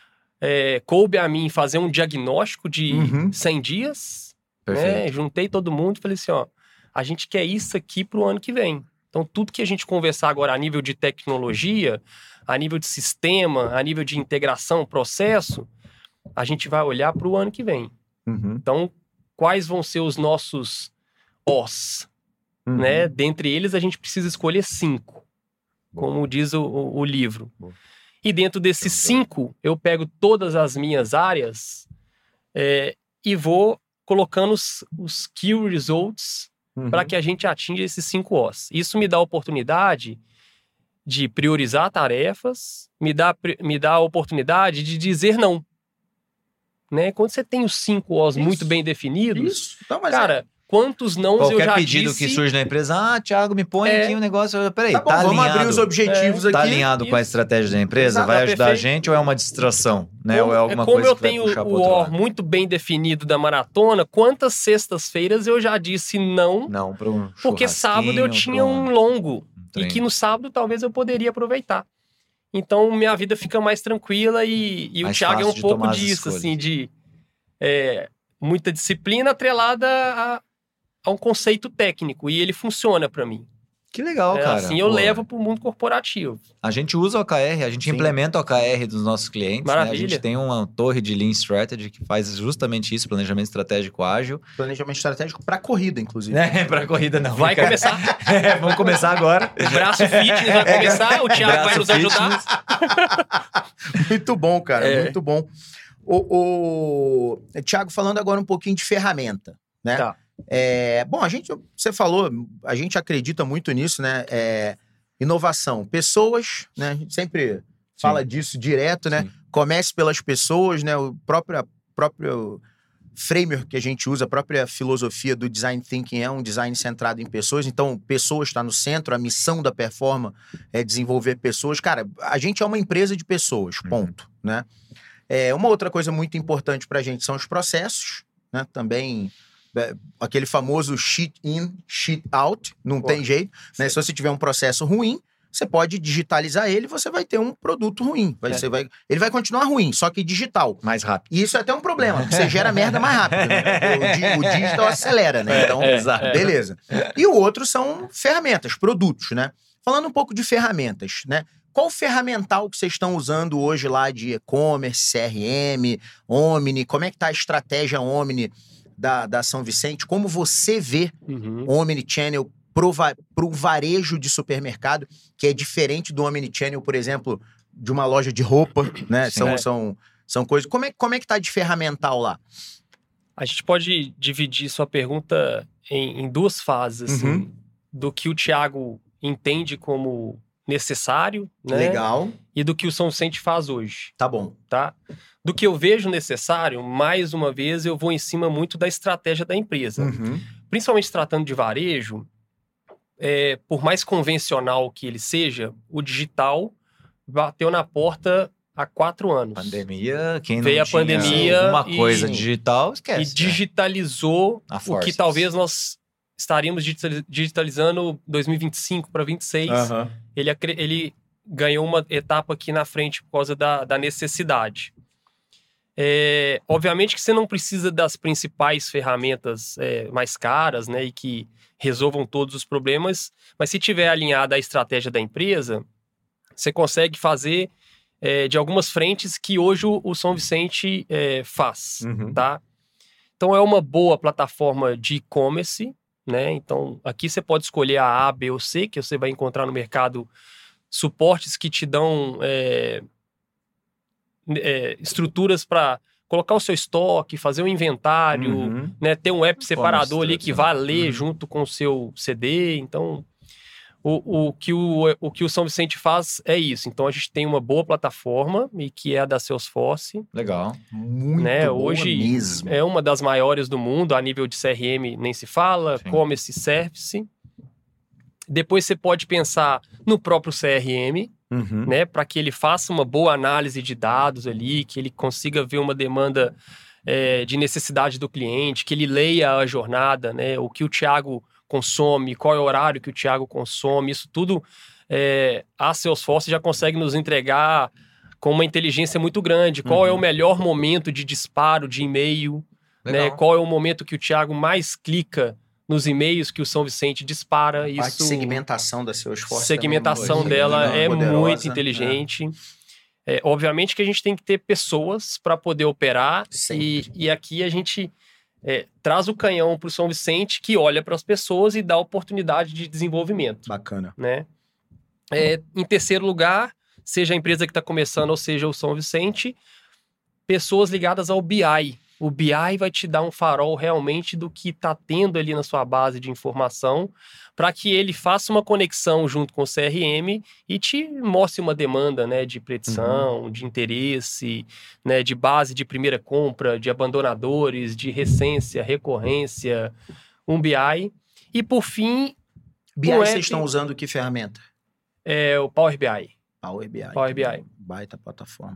[SPEAKER 3] É, coube a mim fazer um diagnóstico de
[SPEAKER 1] Uhum.
[SPEAKER 3] cem dias. Né?
[SPEAKER 2] Perfeito.
[SPEAKER 3] Juntei todo mundo e falei assim, ó, a gente quer isso aqui pro ano que vem. Então, tudo que a gente conversar agora a nível de tecnologia, a nível de sistema, a nível de integração, processo, a gente vai olhar pro ano que vem.
[SPEAKER 1] Uhum.
[SPEAKER 3] Então, quais vão ser os nossos Os?
[SPEAKER 1] Uhum.
[SPEAKER 3] Né? Dentre eles, a gente precisa escolher cinco,
[SPEAKER 2] Boa.
[SPEAKER 3] como diz o, o- o livro.
[SPEAKER 2] Boa.
[SPEAKER 3] E dentro desses
[SPEAKER 2] Então,
[SPEAKER 3] cinco, eu pego todas as minhas áreas é, e vou colocando os, os key results
[SPEAKER 1] Uhum.
[SPEAKER 3] para que a gente atinja esses cinco Os. Isso me dá a oportunidade de priorizar tarefas, me dá, pri- me dá a oportunidade de dizer não. Né? Quando você tem os cinco Os
[SPEAKER 1] Isso.
[SPEAKER 3] muito bem definidos,
[SPEAKER 1] Isso. Então, mas
[SPEAKER 3] cara, quantos não eu
[SPEAKER 2] Qualquer
[SPEAKER 3] já
[SPEAKER 2] pedido
[SPEAKER 3] disse...
[SPEAKER 2] que surge na empresa, ah, Thiago, me põe
[SPEAKER 3] É.
[SPEAKER 2] aqui um negócio. Peraí,
[SPEAKER 1] tá bom,
[SPEAKER 2] tá
[SPEAKER 1] vamos
[SPEAKER 2] alinhado,
[SPEAKER 1] abrir os objetivos
[SPEAKER 2] tá
[SPEAKER 1] aqui.
[SPEAKER 2] alinhado com a
[SPEAKER 3] Isso.
[SPEAKER 2] estratégia da empresa?
[SPEAKER 1] Exato,
[SPEAKER 2] vai
[SPEAKER 3] tá
[SPEAKER 2] ajudar a
[SPEAKER 3] perfeito.
[SPEAKER 2] gente ou é uma distração? Né?
[SPEAKER 3] Como,
[SPEAKER 2] ou é alguma
[SPEAKER 3] como
[SPEAKER 2] coisa
[SPEAKER 3] eu
[SPEAKER 2] que vai
[SPEAKER 3] tenho
[SPEAKER 2] puxar pro
[SPEAKER 3] o
[SPEAKER 2] outro
[SPEAKER 3] O
[SPEAKER 2] lado?
[SPEAKER 3] muito bem definido da maratona, quantas sextas-feiras eu já disse não,
[SPEAKER 2] Não, para um
[SPEAKER 3] porque sábado eu tinha um longo e
[SPEAKER 2] treino.
[SPEAKER 3] que no sábado talvez eu poderia aproveitar. Então minha vida fica mais tranquila e, e o
[SPEAKER 2] Mais
[SPEAKER 3] Thiago é um
[SPEAKER 2] fácil de
[SPEAKER 3] pouco
[SPEAKER 2] tomar as
[SPEAKER 3] disso,
[SPEAKER 2] escolhas.
[SPEAKER 3] assim, de é, muita disciplina atrelada a, a um conceito técnico e ele funciona para mim.
[SPEAKER 2] Que legal,
[SPEAKER 3] É,
[SPEAKER 2] cara.
[SPEAKER 3] assim eu
[SPEAKER 2] Pô,
[SPEAKER 3] levo para o mundo corporativo.
[SPEAKER 2] A gente usa o O K R, a gente
[SPEAKER 1] Sim.
[SPEAKER 2] implementa o O K R dos nossos clientes. Né? A
[SPEAKER 3] Maravilha.
[SPEAKER 2] gente tem uma torre de Lean Strategy que faz justamente isso, planejamento estratégico ágil.
[SPEAKER 1] Planejamento estratégico para corrida, inclusive.
[SPEAKER 2] É, para corrida não.
[SPEAKER 3] Vai começar.
[SPEAKER 2] É, vamos começar agora.
[SPEAKER 3] O braço fitness vai começar, o Thiago vai
[SPEAKER 2] Braço
[SPEAKER 3] nos ajudar.
[SPEAKER 2] fitness.
[SPEAKER 1] Muito bom, cara,
[SPEAKER 3] É.
[SPEAKER 1] muito bom. O, o... Thiago, falando agora um pouquinho de ferramenta, né?
[SPEAKER 3] Tá.
[SPEAKER 1] É, bom, a gente, você falou, a gente acredita muito nisso, né? É, inovação, pessoas, né? A gente sempre fala disso direto, né?
[SPEAKER 2] Sim.
[SPEAKER 1] Comece pelas pessoas, né? O próprio, próprio framework que a gente usa, a própria filosofia do design thinking é um design centrado em pessoas, então pessoas está no centro, a missão da Performa é desenvolver pessoas. Cara, a gente é uma empresa de pessoas, ponto, né? É, uma outra coisa muito importante para a gente são os processos, né? Também é, aquele famoso sheet in, sheet out, não
[SPEAKER 3] Pô,
[SPEAKER 1] tem jeito, né? Se você tiver um processo ruim, você pode digitalizar ele, você vai ter um produto ruim. Vai,
[SPEAKER 3] É.
[SPEAKER 1] você vai, ele vai continuar ruim, só que digital.
[SPEAKER 2] Mais rápido.
[SPEAKER 1] E isso é até um problema, porque você gera merda mais rápido. Né? O, di- o digital acelera, né? Então,
[SPEAKER 3] É,
[SPEAKER 2] exato.
[SPEAKER 3] é.
[SPEAKER 1] beleza. E o outro são ferramentas, produtos, né? Falando um pouco de ferramentas, né? Qual ferramental que vocês estão usando hoje lá de e-commerce, C R M, Omni? Como é que tá a estratégia Omni da, da São Vicente? Como você vê
[SPEAKER 3] Uhum.
[SPEAKER 1] Omnichannel para o varejo de supermercado, que é diferente do Omnichannel, por exemplo, de uma loja de roupa, né?
[SPEAKER 2] Sim.
[SPEAKER 1] São,
[SPEAKER 3] É.
[SPEAKER 1] são, são coisas... Como é, como é que tá de ferramental lá?
[SPEAKER 3] A gente pode dividir sua pergunta em, em duas fases, assim,
[SPEAKER 1] Uhum.
[SPEAKER 3] do que o Thiago entende como necessário, né?
[SPEAKER 1] Legal.
[SPEAKER 3] E do que o São Vicente faz hoje,
[SPEAKER 1] Tá bom.
[SPEAKER 3] tá? do que eu vejo necessário, mais uma vez, eu vou em cima muito da estratégia da empresa.
[SPEAKER 1] Uhum.
[SPEAKER 3] Principalmente se tratando de varejo, é, por mais convencional que ele seja, o digital bateu na porta há quatro anos.
[SPEAKER 2] Pandemia, quem não
[SPEAKER 3] Veio a
[SPEAKER 2] tinha
[SPEAKER 3] pandemia
[SPEAKER 2] alguma
[SPEAKER 3] e-
[SPEAKER 2] coisa digital, esquece.
[SPEAKER 3] E digitalizou
[SPEAKER 2] A
[SPEAKER 3] o que
[SPEAKER 2] forceps.
[SPEAKER 3] talvez nós estaríamos digitali- digitalizando dois mil e vinte e cinco para vinte e seis.
[SPEAKER 1] Aham.
[SPEAKER 3] Ele, acre- ele ganhou uma etapa aqui na frente por causa da, da necessidade. É, obviamente que você não precisa das principais ferramentas é, mais caras, né, e que resolvam todos os problemas, mas se tiver alinhada à estratégia da empresa, você consegue fazer é, de algumas frentes que hoje o, o São Vicente é, faz,
[SPEAKER 1] Uhum.
[SPEAKER 3] tá? Então é uma boa plataforma de e-commerce, né? Então aqui você pode escolher a A, B ou C, que você vai encontrar no mercado suportes que te dão é, é, estruturas para colocar o seu estoque, fazer um inventário,
[SPEAKER 1] Uhum.
[SPEAKER 3] né? Ter um app separador ali que vai
[SPEAKER 2] tradicional.
[SPEAKER 3] ler
[SPEAKER 1] Uhum.
[SPEAKER 3] junto com o seu C D. Então o, o, que o, o que o São Vicente faz é isso. Então a gente tem uma boa plataforma, e que é a da Salesforce.
[SPEAKER 2] Legal.
[SPEAKER 1] Muito
[SPEAKER 3] Né,
[SPEAKER 1] boa
[SPEAKER 3] hoje
[SPEAKER 1] mesmo.
[SPEAKER 3] É uma das maiores do mundo, a nível de C R M nem se fala,
[SPEAKER 2] Sim.
[SPEAKER 3] commerce e service. Depois você pode pensar no próprio C R M,
[SPEAKER 1] Uhum.
[SPEAKER 3] né, para que ele faça uma boa análise de dados ali, que ele consiga ver uma demanda é, de necessidade do cliente, que ele leia a jornada, né, o que o Thiago consome, qual é o horário que o Thiago consome, isso tudo é, a Salesforce já consegue nos entregar com uma inteligência muito grande. Qual
[SPEAKER 1] Uhum.
[SPEAKER 3] é o melhor momento de disparo de e-mail, né,
[SPEAKER 2] Legal.
[SPEAKER 3] qual é o momento que o Thiago mais clica nos e-mails que o São Vicente dispara.
[SPEAKER 1] A parte de
[SPEAKER 3] Isso,
[SPEAKER 1] segmentação da Salesforce
[SPEAKER 3] segmentação
[SPEAKER 1] também é
[SPEAKER 3] dela
[SPEAKER 1] muito
[SPEAKER 3] é
[SPEAKER 1] poderosa,
[SPEAKER 3] muito
[SPEAKER 1] né?
[SPEAKER 3] inteligente. É, obviamente que a gente tem que ter pessoas para poder operar, e,
[SPEAKER 1] Sempre.
[SPEAKER 3] e aqui a gente é, traz o canhão para o São Vicente, que olha para as pessoas e dá oportunidade de desenvolvimento,
[SPEAKER 1] Bacana.
[SPEAKER 3] né? É, em terceiro lugar, seja a empresa que está começando ou seja o São Vicente, pessoas ligadas ao B I. O B I vai te dar um farol realmente do que está tendo ali na sua base de informação, para que ele faça uma conexão junto com o C R M e te mostre uma demanda, né, de predição, de interesse, né, de base de primeira compra, de abandonadores, de recência, recorrência, um B I. E por fim,
[SPEAKER 1] B I,
[SPEAKER 3] O
[SPEAKER 1] vocês
[SPEAKER 3] app-
[SPEAKER 1] estão usando que ferramenta?
[SPEAKER 3] é o Power B I.
[SPEAKER 1] Power B I.
[SPEAKER 3] Power B I.
[SPEAKER 1] também. Baita plataforma.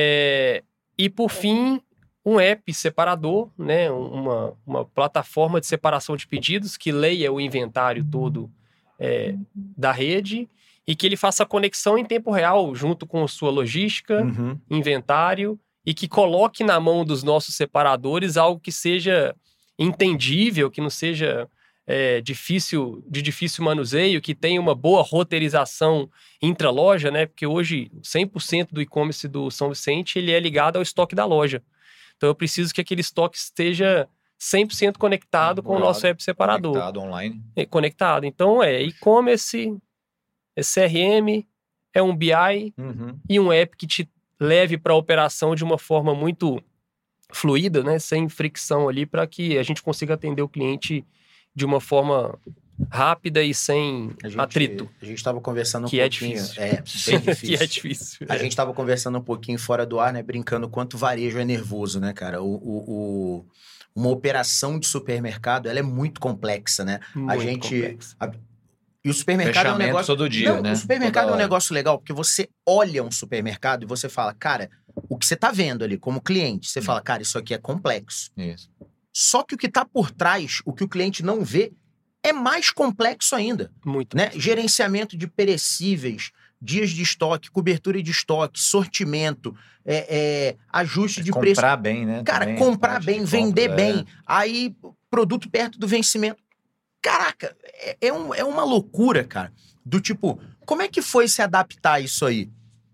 [SPEAKER 3] É, e por fim, um app separador, né? uma, uma plataforma de separação de pedidos que leia o inventário todo é, da rede e que ele faça a conexão em tempo real junto com sua logística,
[SPEAKER 1] Uhum.
[SPEAKER 3] inventário, e que coloque na mão dos nossos separadores algo que seja entendível, que não seja é, difícil, de difícil manuseio, que tenha uma boa roteirização intra-loja, né? Porque hoje cem por cento do e-commerce do São Vicente ele é ligado ao estoque da loja. Então eu preciso que aquele estoque esteja cem por cento conectado com o nosso app separador.
[SPEAKER 2] Conectado online.
[SPEAKER 3] É, conectado. Então é e-commerce, é C R M, é um B I
[SPEAKER 1] Uhum.
[SPEAKER 3] e um app que te leve para a operação de uma forma muito fluida, né? Sem fricção ali, para que a gente consiga atender o cliente de uma forma rápida e sem
[SPEAKER 1] A gente,
[SPEAKER 3] atrito.
[SPEAKER 1] A gente estava conversando um
[SPEAKER 3] Que é
[SPEAKER 1] pouquinho.
[SPEAKER 3] difícil.
[SPEAKER 1] É, bem difícil.
[SPEAKER 3] que é difícil.
[SPEAKER 1] A
[SPEAKER 3] é.
[SPEAKER 1] gente estava conversando um pouquinho fora do ar, né? Brincando quanto varejo é nervoso, né, cara? O, o, o- uma operação de supermercado, ela é muito complexa, né?
[SPEAKER 3] Muito
[SPEAKER 1] gente-
[SPEAKER 3] complexo.
[SPEAKER 1] E o supermercado é um
[SPEAKER 2] Fechamento
[SPEAKER 1] negócio...
[SPEAKER 2] todo dia,
[SPEAKER 1] Não,
[SPEAKER 2] né?
[SPEAKER 1] o supermercado
[SPEAKER 2] Toda
[SPEAKER 1] é um
[SPEAKER 2] hora.
[SPEAKER 1] negócio legal, porque você olha um supermercado e você fala, cara, o que você tá vendo ali como cliente, você
[SPEAKER 2] Hum.
[SPEAKER 1] fala, cara, isso aqui é complexo.
[SPEAKER 2] Isso.
[SPEAKER 1] Só que o que tá por trás, o que o cliente não vê, é mais complexo ainda.
[SPEAKER 3] Muito.
[SPEAKER 1] Né? Gerenciamento de perecíveis, dias de estoque, cobertura de estoque, sortimento, é, é, ajuste de preço.
[SPEAKER 2] Comprar bem, né?
[SPEAKER 1] Cara,
[SPEAKER 2] Também,
[SPEAKER 1] comprar
[SPEAKER 2] parte
[SPEAKER 1] bem,
[SPEAKER 2] de
[SPEAKER 1] vender
[SPEAKER 2] compras,
[SPEAKER 1] bem, aí produto perto do vencimento. Caraca, é, é, um- é uma loucura, cara. Do tipo, como é que foi se adaptar a isso aí?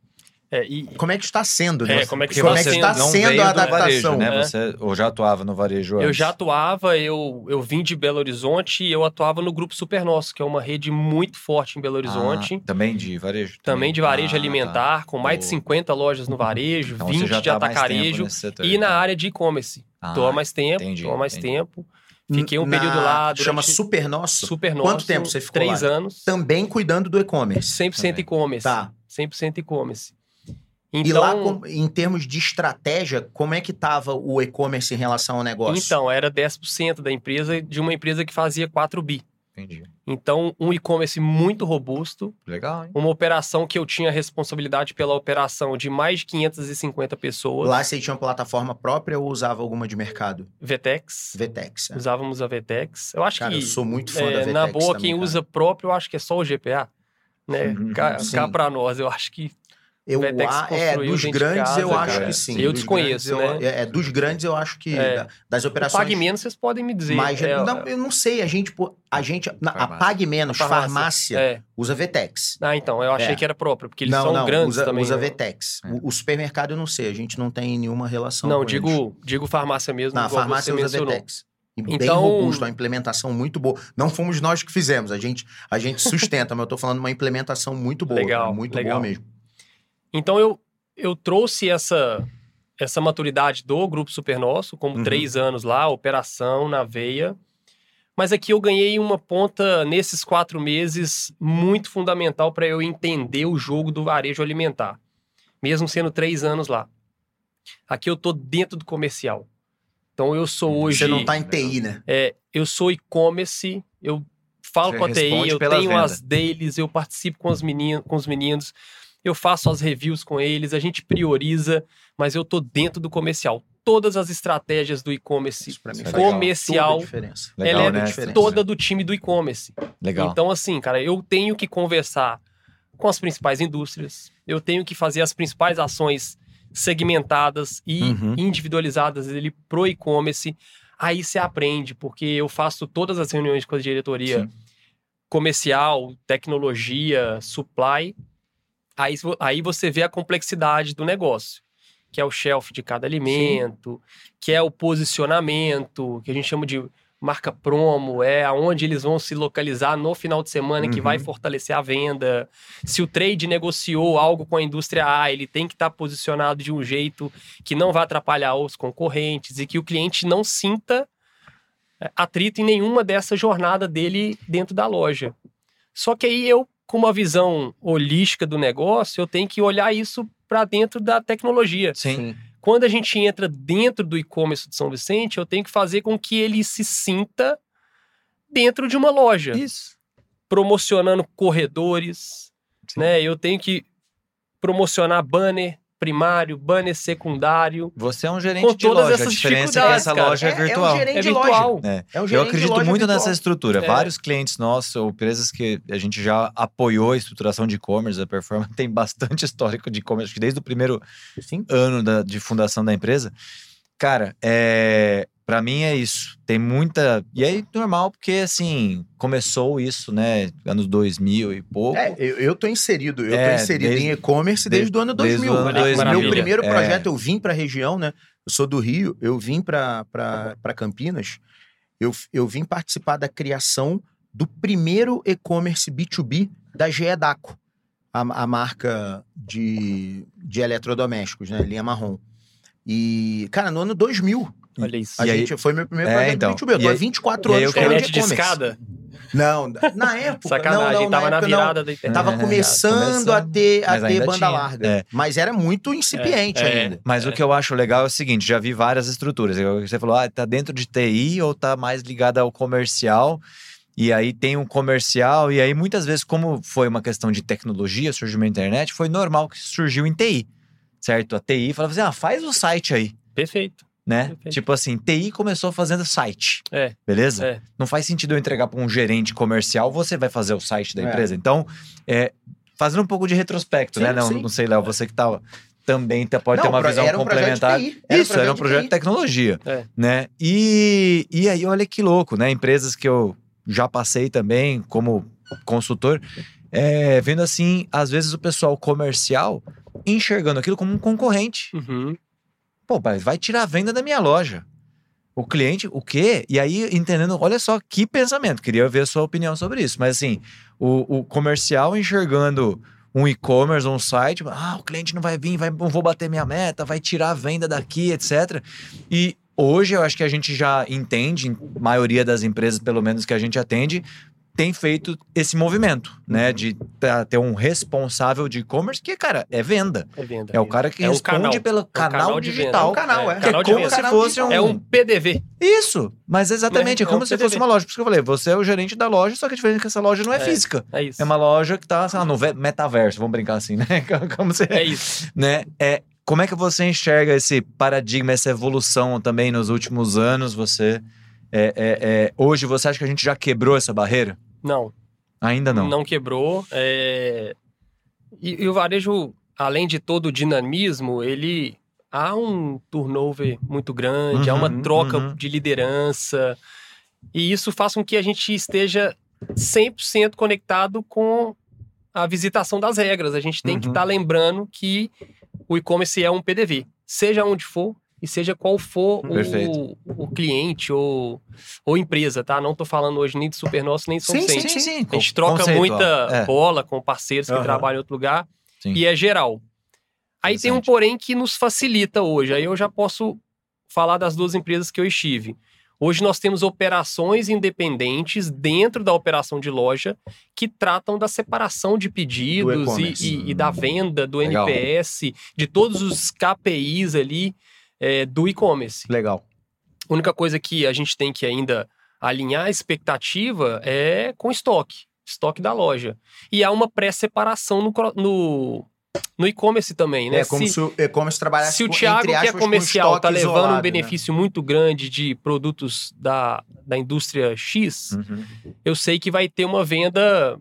[SPEAKER 3] É, e,
[SPEAKER 1] Como é que está sendo?
[SPEAKER 3] É,
[SPEAKER 1] né?
[SPEAKER 3] como é que
[SPEAKER 2] Porque
[SPEAKER 1] como é
[SPEAKER 3] está
[SPEAKER 1] que
[SPEAKER 2] você
[SPEAKER 1] está
[SPEAKER 3] sendo?
[SPEAKER 2] não
[SPEAKER 1] sendo
[SPEAKER 2] veio
[SPEAKER 1] a
[SPEAKER 2] do
[SPEAKER 1] adaptação?
[SPEAKER 2] varejo, né?
[SPEAKER 3] É.
[SPEAKER 2] Você ou já atuava no varejo
[SPEAKER 3] eu
[SPEAKER 2] antes?
[SPEAKER 3] já atuava, eu, eu vim de Belo Horizonte e eu atuava no Grupo Super Nosso, que é uma rede muito forte em Belo Horizonte.
[SPEAKER 2] Ah, também de varejo?
[SPEAKER 3] Também de varejo
[SPEAKER 2] Ah,
[SPEAKER 3] alimentar, com mais de
[SPEAKER 2] Boa.
[SPEAKER 3] cinquenta lojas no varejo,
[SPEAKER 2] Então você
[SPEAKER 3] vinte
[SPEAKER 2] já
[SPEAKER 3] de
[SPEAKER 2] tá mais tempo
[SPEAKER 3] atacarejo
[SPEAKER 2] nesse setor,
[SPEAKER 3] e na
[SPEAKER 2] então.
[SPEAKER 3] área de e-commerce.
[SPEAKER 2] Ah,
[SPEAKER 3] Tô há mais tempo,
[SPEAKER 2] entendi,
[SPEAKER 3] tô há mais
[SPEAKER 2] entendi.
[SPEAKER 3] tempo. Fiquei um
[SPEAKER 1] Na-
[SPEAKER 3] período lá durante
[SPEAKER 1] Chama Super Nosso.
[SPEAKER 3] Super Nosso.
[SPEAKER 1] Quanto tempo você ficou
[SPEAKER 3] Três
[SPEAKER 1] lá?
[SPEAKER 3] anos.
[SPEAKER 1] Também cuidando do e-commerce.
[SPEAKER 3] cem por cento
[SPEAKER 2] Também.
[SPEAKER 3] e-commerce.
[SPEAKER 1] Tá.
[SPEAKER 3] cem por cento e-commerce. Então,
[SPEAKER 1] e lá, com, em termos de estratégia, como é que estava o e-commerce em relação ao negócio?
[SPEAKER 3] Então, era dez por cento da empresa, de uma empresa que fazia quatro bi.
[SPEAKER 2] Entendi.
[SPEAKER 3] Então, um e-commerce muito robusto.
[SPEAKER 2] Legal, hein?
[SPEAKER 3] Uma operação que eu tinha responsabilidade pela operação de mais de quinhentas e cinquenta pessoas.
[SPEAKER 1] Lá você tinha uma plataforma própria ou usava alguma de mercado?
[SPEAKER 3] Vetex.
[SPEAKER 1] Vetex. É.
[SPEAKER 3] Usávamos a Vetex. Eu acho
[SPEAKER 1] Cara,
[SPEAKER 3] que...
[SPEAKER 1] eu sou muito fã
[SPEAKER 3] é,
[SPEAKER 1] da Vetex
[SPEAKER 3] na boa,
[SPEAKER 1] também,
[SPEAKER 3] quem
[SPEAKER 1] cara.
[SPEAKER 3] usa próprio, eu acho que é só o G P A. Né?
[SPEAKER 2] Uhum,
[SPEAKER 3] cá,
[SPEAKER 1] sim.
[SPEAKER 3] cá pra nós, eu acho que...
[SPEAKER 1] Eu,
[SPEAKER 3] Vetex
[SPEAKER 1] a, é,
[SPEAKER 3] construiu
[SPEAKER 1] dos
[SPEAKER 3] dentro de
[SPEAKER 1] grandes
[SPEAKER 3] casa,
[SPEAKER 1] eu acho
[SPEAKER 2] cara.
[SPEAKER 1] que sim.
[SPEAKER 3] Eu
[SPEAKER 1] Dos
[SPEAKER 3] desconheço,
[SPEAKER 1] grandes,
[SPEAKER 3] né?
[SPEAKER 1] eu- é, dos grandes eu acho que...
[SPEAKER 3] É.
[SPEAKER 1] da- das
[SPEAKER 3] O
[SPEAKER 1] operações...
[SPEAKER 3] Pague Menos, vocês podem me dizer.
[SPEAKER 1] Mas,
[SPEAKER 3] é,
[SPEAKER 1] não, eu não sei, a gente... pô, A gente... na- a
[SPEAKER 2] Farmácia.
[SPEAKER 1] Pague Menos,
[SPEAKER 3] a
[SPEAKER 1] farmácia,
[SPEAKER 3] É.
[SPEAKER 1] usa Vetex.
[SPEAKER 3] Ah, então, eu achei
[SPEAKER 1] É.
[SPEAKER 3] que era próprio, porque eles
[SPEAKER 1] não,
[SPEAKER 3] são
[SPEAKER 1] não,
[SPEAKER 3] grandes
[SPEAKER 1] usa,
[SPEAKER 3] também.
[SPEAKER 1] usa
[SPEAKER 3] né?
[SPEAKER 1] Vetex.
[SPEAKER 2] É.
[SPEAKER 1] O, o supermercado eu não sei, a gente não tem nenhuma relação
[SPEAKER 3] Não,
[SPEAKER 1] com
[SPEAKER 3] digo,
[SPEAKER 1] eles.
[SPEAKER 3] digo farmácia mesmo,
[SPEAKER 1] Na
[SPEAKER 3] igual
[SPEAKER 1] farmácia
[SPEAKER 3] você
[SPEAKER 1] usa
[SPEAKER 3] mencionou.
[SPEAKER 1] Vetex. E bem
[SPEAKER 3] Então-
[SPEAKER 1] robusto, uma implementação muito boa. Não fomos nós que fizemos, a gente, a gente sustenta, mas eu tô falando uma implementação muito boa.
[SPEAKER 3] Legal,
[SPEAKER 1] cara, muito
[SPEAKER 3] legal.
[SPEAKER 1] boa mesmo.
[SPEAKER 3] Então, eu, eu trouxe essa, essa maturidade do Grupo Supernosso, como
[SPEAKER 1] Uhum.
[SPEAKER 3] três anos lá, operação na veia. Mas aqui eu ganhei uma ponta, nesses quatro meses, muito fundamental para eu entender o jogo do varejo alimentar. Mesmo sendo três anos lá. Aqui eu tô dentro do comercial. Então, eu sou hoje...
[SPEAKER 1] Você não tá em T I, né?
[SPEAKER 3] É, eu sou e-commerce, eu falo
[SPEAKER 2] Você
[SPEAKER 3] com a T I,
[SPEAKER 2] responde
[SPEAKER 3] eu
[SPEAKER 2] pela
[SPEAKER 3] tenho
[SPEAKER 2] venda.
[SPEAKER 3] as dailies, eu participo com, os meninos, com os meninos, eu faço as reviews com eles, a gente prioriza, mas eu tô dentro do comercial. Todas as estratégias do e-commerce
[SPEAKER 1] Isso pra mim
[SPEAKER 2] Isso é
[SPEAKER 1] faz toda
[SPEAKER 3] comercial,
[SPEAKER 1] a diferença.
[SPEAKER 2] Legal,
[SPEAKER 3] ela é
[SPEAKER 2] né?
[SPEAKER 1] diferença.
[SPEAKER 3] toda do time do e-commerce.
[SPEAKER 2] Legal.
[SPEAKER 3] Então, assim, cara, eu tenho que conversar com as principais indústrias, eu tenho que fazer as principais ações segmentadas e
[SPEAKER 1] Uhum.
[SPEAKER 3] individualizadas ele pro e-commerce. Aí você aprende, porque eu faço todas as reuniões com a diretoria
[SPEAKER 2] Sim.
[SPEAKER 3] comercial, tecnologia, supply. Aí, vo- aí você vê a complexidade do negócio, que é o shelf de cada alimento, que é o posicionamento, que a gente chama de marca promo, é aonde eles vão se localizar no final de semana, que
[SPEAKER 1] Uhum.
[SPEAKER 3] vai fortalecer a venda. Se o trade negociou algo com a indústria A, ele tem que estar posicionado de um jeito que não vai atrapalhar os concorrentes e que o cliente não sinta é, atrito em nenhuma dessa jornada dele dentro da loja. Só que aí eu, com uma visão holística do negócio, eu tenho que olhar isso para dentro da tecnologia.
[SPEAKER 2] Sim.
[SPEAKER 3] Quando a gente entra dentro do e-commerce de São Vicente, eu tenho que fazer com que ele se sinta dentro de uma loja,
[SPEAKER 2] Isso.
[SPEAKER 3] promocionando corredores,
[SPEAKER 2] Sim.
[SPEAKER 3] né? Eu tenho que promocionar banner primário, banner secundário.
[SPEAKER 2] Você é um gerente
[SPEAKER 3] Com
[SPEAKER 2] de
[SPEAKER 3] todas
[SPEAKER 2] loja. A
[SPEAKER 3] essas
[SPEAKER 2] diferença é que
[SPEAKER 3] dificuldades,
[SPEAKER 2] essa
[SPEAKER 3] cara.
[SPEAKER 2] loja é,
[SPEAKER 1] É- é um
[SPEAKER 2] virtual.
[SPEAKER 1] gerente
[SPEAKER 3] É
[SPEAKER 1] de loja.
[SPEAKER 3] virtual.
[SPEAKER 2] É.
[SPEAKER 1] É um
[SPEAKER 2] Eu
[SPEAKER 1] gerente de
[SPEAKER 2] acredito
[SPEAKER 1] loja
[SPEAKER 2] muito
[SPEAKER 1] virtual.
[SPEAKER 2] nessa estrutura.
[SPEAKER 3] É.
[SPEAKER 2] Vários clientes nossos, ou empresas que a gente já apoiou a estruturação de e-commerce, a Performance tem bastante histórico de e-commerce, acho que desde o primeiro
[SPEAKER 1] Sim.
[SPEAKER 2] ano da- de fundação da empresa. Cara, é, para mim é isso. Tem muita... E aí, normal, porque assim, começou isso, né? Anos dois mil e pouco.
[SPEAKER 1] É, eu, eu tô inserido, eu
[SPEAKER 2] É,
[SPEAKER 1] tô inserido
[SPEAKER 2] desde-
[SPEAKER 1] em e-commerce desde,
[SPEAKER 2] desde-
[SPEAKER 1] o ano dois
[SPEAKER 2] desde
[SPEAKER 1] mil.
[SPEAKER 2] o ano
[SPEAKER 3] Olha que
[SPEAKER 2] dois mil.
[SPEAKER 3] maravilha.
[SPEAKER 1] Meu primeiro
[SPEAKER 2] É.
[SPEAKER 1] projeto, eu vim pra região, né? Eu sou do Rio, eu vim pra pra Campinas, eu, eu vim participar da criação do primeiro e-commerce B dois B da Geedaco, a, a marca de, de eletrodomésticos, né? Linha marrom. E, cara, no ano dois mil,
[SPEAKER 3] Olha isso.
[SPEAKER 1] a
[SPEAKER 2] E aí-
[SPEAKER 1] gente, foi meu primeiro
[SPEAKER 2] É,
[SPEAKER 1] projeto
[SPEAKER 2] então.
[SPEAKER 1] do B dois B. Eu tô
[SPEAKER 2] E
[SPEAKER 1] há
[SPEAKER 2] aí-
[SPEAKER 1] vinte e quatro
[SPEAKER 2] e aí
[SPEAKER 1] anos
[SPEAKER 2] eu
[SPEAKER 1] falando
[SPEAKER 3] Internet de
[SPEAKER 1] e-commerce.
[SPEAKER 3] escada?
[SPEAKER 1] Não, na época.
[SPEAKER 3] Sacanagem,
[SPEAKER 1] não, não,
[SPEAKER 3] tava na
[SPEAKER 1] época, não.
[SPEAKER 3] virada da internet.
[SPEAKER 1] Tava
[SPEAKER 2] É,
[SPEAKER 1] começando,
[SPEAKER 2] começando,
[SPEAKER 1] a ter, a
[SPEAKER 2] mas
[SPEAKER 1] ter
[SPEAKER 2] ainda
[SPEAKER 1] banda
[SPEAKER 2] tinha.
[SPEAKER 1] larga.
[SPEAKER 2] É.
[SPEAKER 1] Mas era muito incipiente
[SPEAKER 3] É, é.
[SPEAKER 1] ainda.
[SPEAKER 2] Mas o que eu acho legal é o seguinte, já vi várias estruturas. Você falou, ah, tá dentro de T I ou tá mais ligado ao comercial. E aí tem um comercial, e aí muitas vezes, como foi uma questão de tecnologia, surgiu na internet, foi normal que surgiu em T I, certo? A T I falava assim, ah, faz o site aí,
[SPEAKER 3] Perfeito.
[SPEAKER 2] né?
[SPEAKER 3] Perfeito.
[SPEAKER 2] Tipo assim, T I começou fazendo site,
[SPEAKER 3] É,
[SPEAKER 2] beleza?
[SPEAKER 3] é.
[SPEAKER 2] Não faz sentido eu entregar para um gerente comercial, você vai fazer o site da
[SPEAKER 1] É.
[SPEAKER 2] empresa. Então, é, fazendo um pouco de retrospecto,
[SPEAKER 1] Sim,
[SPEAKER 2] né? Não,
[SPEAKER 1] sim.
[SPEAKER 2] não sei, Léo, você que tá, também tá- pode
[SPEAKER 1] Não,
[SPEAKER 2] ter uma
[SPEAKER 1] pro-
[SPEAKER 2] visão
[SPEAKER 1] era um projeto de
[SPEAKER 2] complementar.
[SPEAKER 1] T I, era um
[SPEAKER 2] Isso, era um
[SPEAKER 1] projeto de
[SPEAKER 2] projeto
[SPEAKER 1] T
[SPEAKER 2] de
[SPEAKER 1] I.
[SPEAKER 2] tecnologia,
[SPEAKER 3] É.
[SPEAKER 2] né? E, e aí, olha que louco, né? Empresas que eu já passei também como consultor, é, vendo assim, às vezes o pessoal comercial enxergando aquilo como um concorrente.
[SPEAKER 3] Uhum.
[SPEAKER 2] Pô, mas vai tirar a venda da minha loja. O cliente, o quê? E aí, entendendo, olha só que pensamento. Queria ver a sua opinião sobre isso. Mas assim, o, o comercial enxergando um e-commerce, um site, ah, o cliente não vai vir, vai, não vou bater minha meta, vai tirar a venda daqui, etcétera. E hoje eu acho que a gente já entende, em maioria das empresas, pelo menos que a gente atende, tem feito esse movimento, né? Uhum. De ter um responsável de e-commerce que, cara, é venda.
[SPEAKER 3] É venda.
[SPEAKER 2] É o cara que
[SPEAKER 3] é um
[SPEAKER 2] responde
[SPEAKER 3] canal.
[SPEAKER 2] pelo
[SPEAKER 3] é um
[SPEAKER 2] canal,
[SPEAKER 3] canal
[SPEAKER 2] digital.
[SPEAKER 1] É um canal, é.
[SPEAKER 2] Que é como se fosse um...
[SPEAKER 3] É um P D V.
[SPEAKER 2] Isso, mas exatamente, é, é como
[SPEAKER 3] é um
[SPEAKER 2] se
[SPEAKER 3] P D V.
[SPEAKER 2] fosse uma loja. Por isso que eu falei, você é o gerente da loja, só que a diferença é que essa loja não é, é física.
[SPEAKER 3] É isso.
[SPEAKER 2] É uma loja que tá, sei lá, no metaverso, vamos brincar assim, né? Como você...
[SPEAKER 3] É isso.
[SPEAKER 2] Né? É, como é que você enxerga esse paradigma, essa evolução também nos últimos anos? Você... É, é, é, hoje, você acha que a gente já quebrou essa barreira?
[SPEAKER 3] Não.
[SPEAKER 2] Ainda não.
[SPEAKER 3] Não quebrou. É... E, e o varejo, além de todo o dinamismo, ele... Há um turnover muito grande,
[SPEAKER 2] uhum,
[SPEAKER 3] há uma troca
[SPEAKER 2] uhum.
[SPEAKER 3] de liderança. E isso faz com que a gente esteja cem por cento conectado com a visitação das regras. A gente tem uhum. que estar tá lembrando que o e-commerce é um P D V. Seja onde for e seja qual for o, o cliente ou, ou empresa, tá? Não estou falando hoje nem de Supernosso, nem de São Vicente.
[SPEAKER 2] Sim, sim, sim.
[SPEAKER 3] A gente troca
[SPEAKER 2] Conceitual.
[SPEAKER 3] muita
[SPEAKER 2] é.
[SPEAKER 3] bola com parceiros que
[SPEAKER 2] uhum.
[SPEAKER 3] trabalham em outro lugar
[SPEAKER 2] Sim.
[SPEAKER 3] e é geral. Aí tem um porém que nos facilita hoje. Aí eu já posso falar das duas empresas que eu estive. Hoje nós temos operações independentes dentro da operação de loja que tratam da separação de pedidos e, e, e da venda, do Legal. N P S, de todos os K P Is ali é, do e-commerce.
[SPEAKER 1] Legal.
[SPEAKER 3] A única coisa que a gente tem que ainda alinhar a expectativa é com estoque. Estoque da loja. E há uma pré-separação no... no No e-commerce também, né?
[SPEAKER 1] É como se, se o e-commerce trabalhasse
[SPEAKER 3] Se o Thiago, que é comercial, está levando
[SPEAKER 1] isolado,
[SPEAKER 3] um benefício
[SPEAKER 1] né?
[SPEAKER 3] muito grande de produtos da, da indústria X,
[SPEAKER 2] uhum.
[SPEAKER 3] eu sei que vai ter uma venda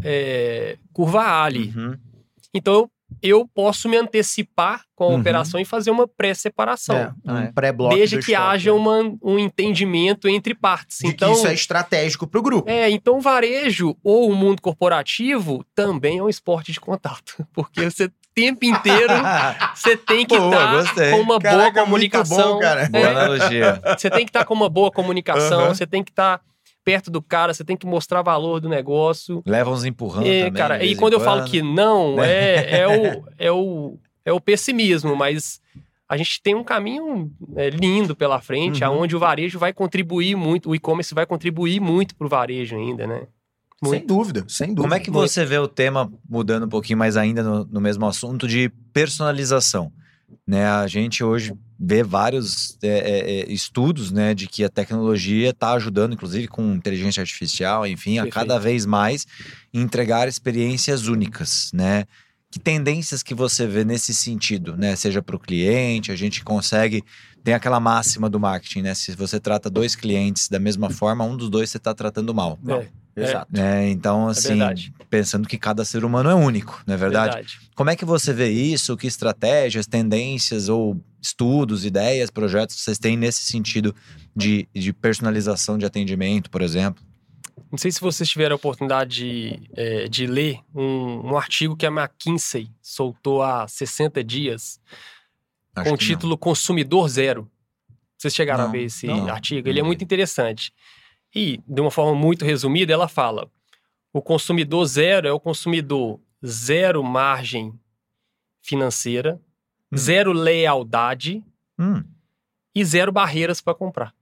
[SPEAKER 3] é, curva A ali.
[SPEAKER 2] Uhum.
[SPEAKER 3] Então, eu posso me antecipar com a
[SPEAKER 2] uhum.
[SPEAKER 3] operação e fazer uma pré-separação.
[SPEAKER 1] É, um pré-bloco
[SPEAKER 3] Desde
[SPEAKER 1] do
[SPEAKER 3] que
[SPEAKER 1] estoque,
[SPEAKER 3] haja
[SPEAKER 1] né?
[SPEAKER 3] uma, um entendimento entre partes.
[SPEAKER 1] De
[SPEAKER 3] então,
[SPEAKER 1] que isso é estratégico para o grupo.
[SPEAKER 3] É, então o varejo ou o mundo corporativo também é um esporte de contato. Porque você o tempo inteiro você tem que estar tá com uma
[SPEAKER 1] Caraca,
[SPEAKER 3] boa comunicação.
[SPEAKER 1] Muito bom, cara.
[SPEAKER 3] É,
[SPEAKER 2] boa analogia.
[SPEAKER 3] Você tem que estar tá com uma boa comunicação,
[SPEAKER 1] uhum.
[SPEAKER 3] você tem que estar tá perto do cara, você tem que mostrar valor do negócio.
[SPEAKER 2] Leva uns empurrando
[SPEAKER 3] é,
[SPEAKER 2] também.
[SPEAKER 3] Cara, e quando eu falo que não, é, é, o, é, o, é o pessimismo, mas a gente tem um caminho é, lindo pela frente, uhum. onde o varejo vai contribuir muito, o e-commerce vai contribuir muito para o varejo ainda, né?
[SPEAKER 1] Muito. Sem dúvida, sem dúvida.
[SPEAKER 2] Como é que você vê o tema, mudando um pouquinho mais ainda no, no mesmo assunto, de personalização? Né, a gente hoje vê vários é, é, estudos, né, de que a tecnologia está ajudando, inclusive com inteligência artificial, enfim, a
[SPEAKER 3] Perfeito.
[SPEAKER 2] cada vez mais entregar experiências únicas, né? Que tendências que você vê nesse sentido, né? Seja para o cliente, a gente consegue... Tem aquela máxima do marketing, né? Se você trata dois clientes da mesma forma, um dos dois você está tratando mal.
[SPEAKER 3] É.
[SPEAKER 1] Exato.
[SPEAKER 2] É, então, assim, é pensando que cada ser humano é único, não é verdade?
[SPEAKER 3] verdade?
[SPEAKER 2] Como é que você vê isso? Que estratégias, tendências ou estudos, ideias, projetos vocês têm nesse sentido de, de personalização de atendimento, por exemplo?
[SPEAKER 3] Não sei se vocês tiveram a oportunidade de, é, de ler um, um artigo que a McKinsey soltou há sessenta dias,
[SPEAKER 2] Acho
[SPEAKER 3] com o
[SPEAKER 2] que
[SPEAKER 3] título
[SPEAKER 2] não.
[SPEAKER 3] Consumidor Zero. Vocês chegaram
[SPEAKER 2] Não,
[SPEAKER 3] a ver esse
[SPEAKER 2] não,
[SPEAKER 3] artigo?
[SPEAKER 2] não
[SPEAKER 3] Ele é
[SPEAKER 2] vi.
[SPEAKER 3] muito interessante. E, de uma forma muito resumida, ela fala: o consumidor zero é o consumidor zero margem financeira,
[SPEAKER 2] Hum.
[SPEAKER 3] zero lealdade
[SPEAKER 2] Hum.
[SPEAKER 3] e zero barreiras para comprar.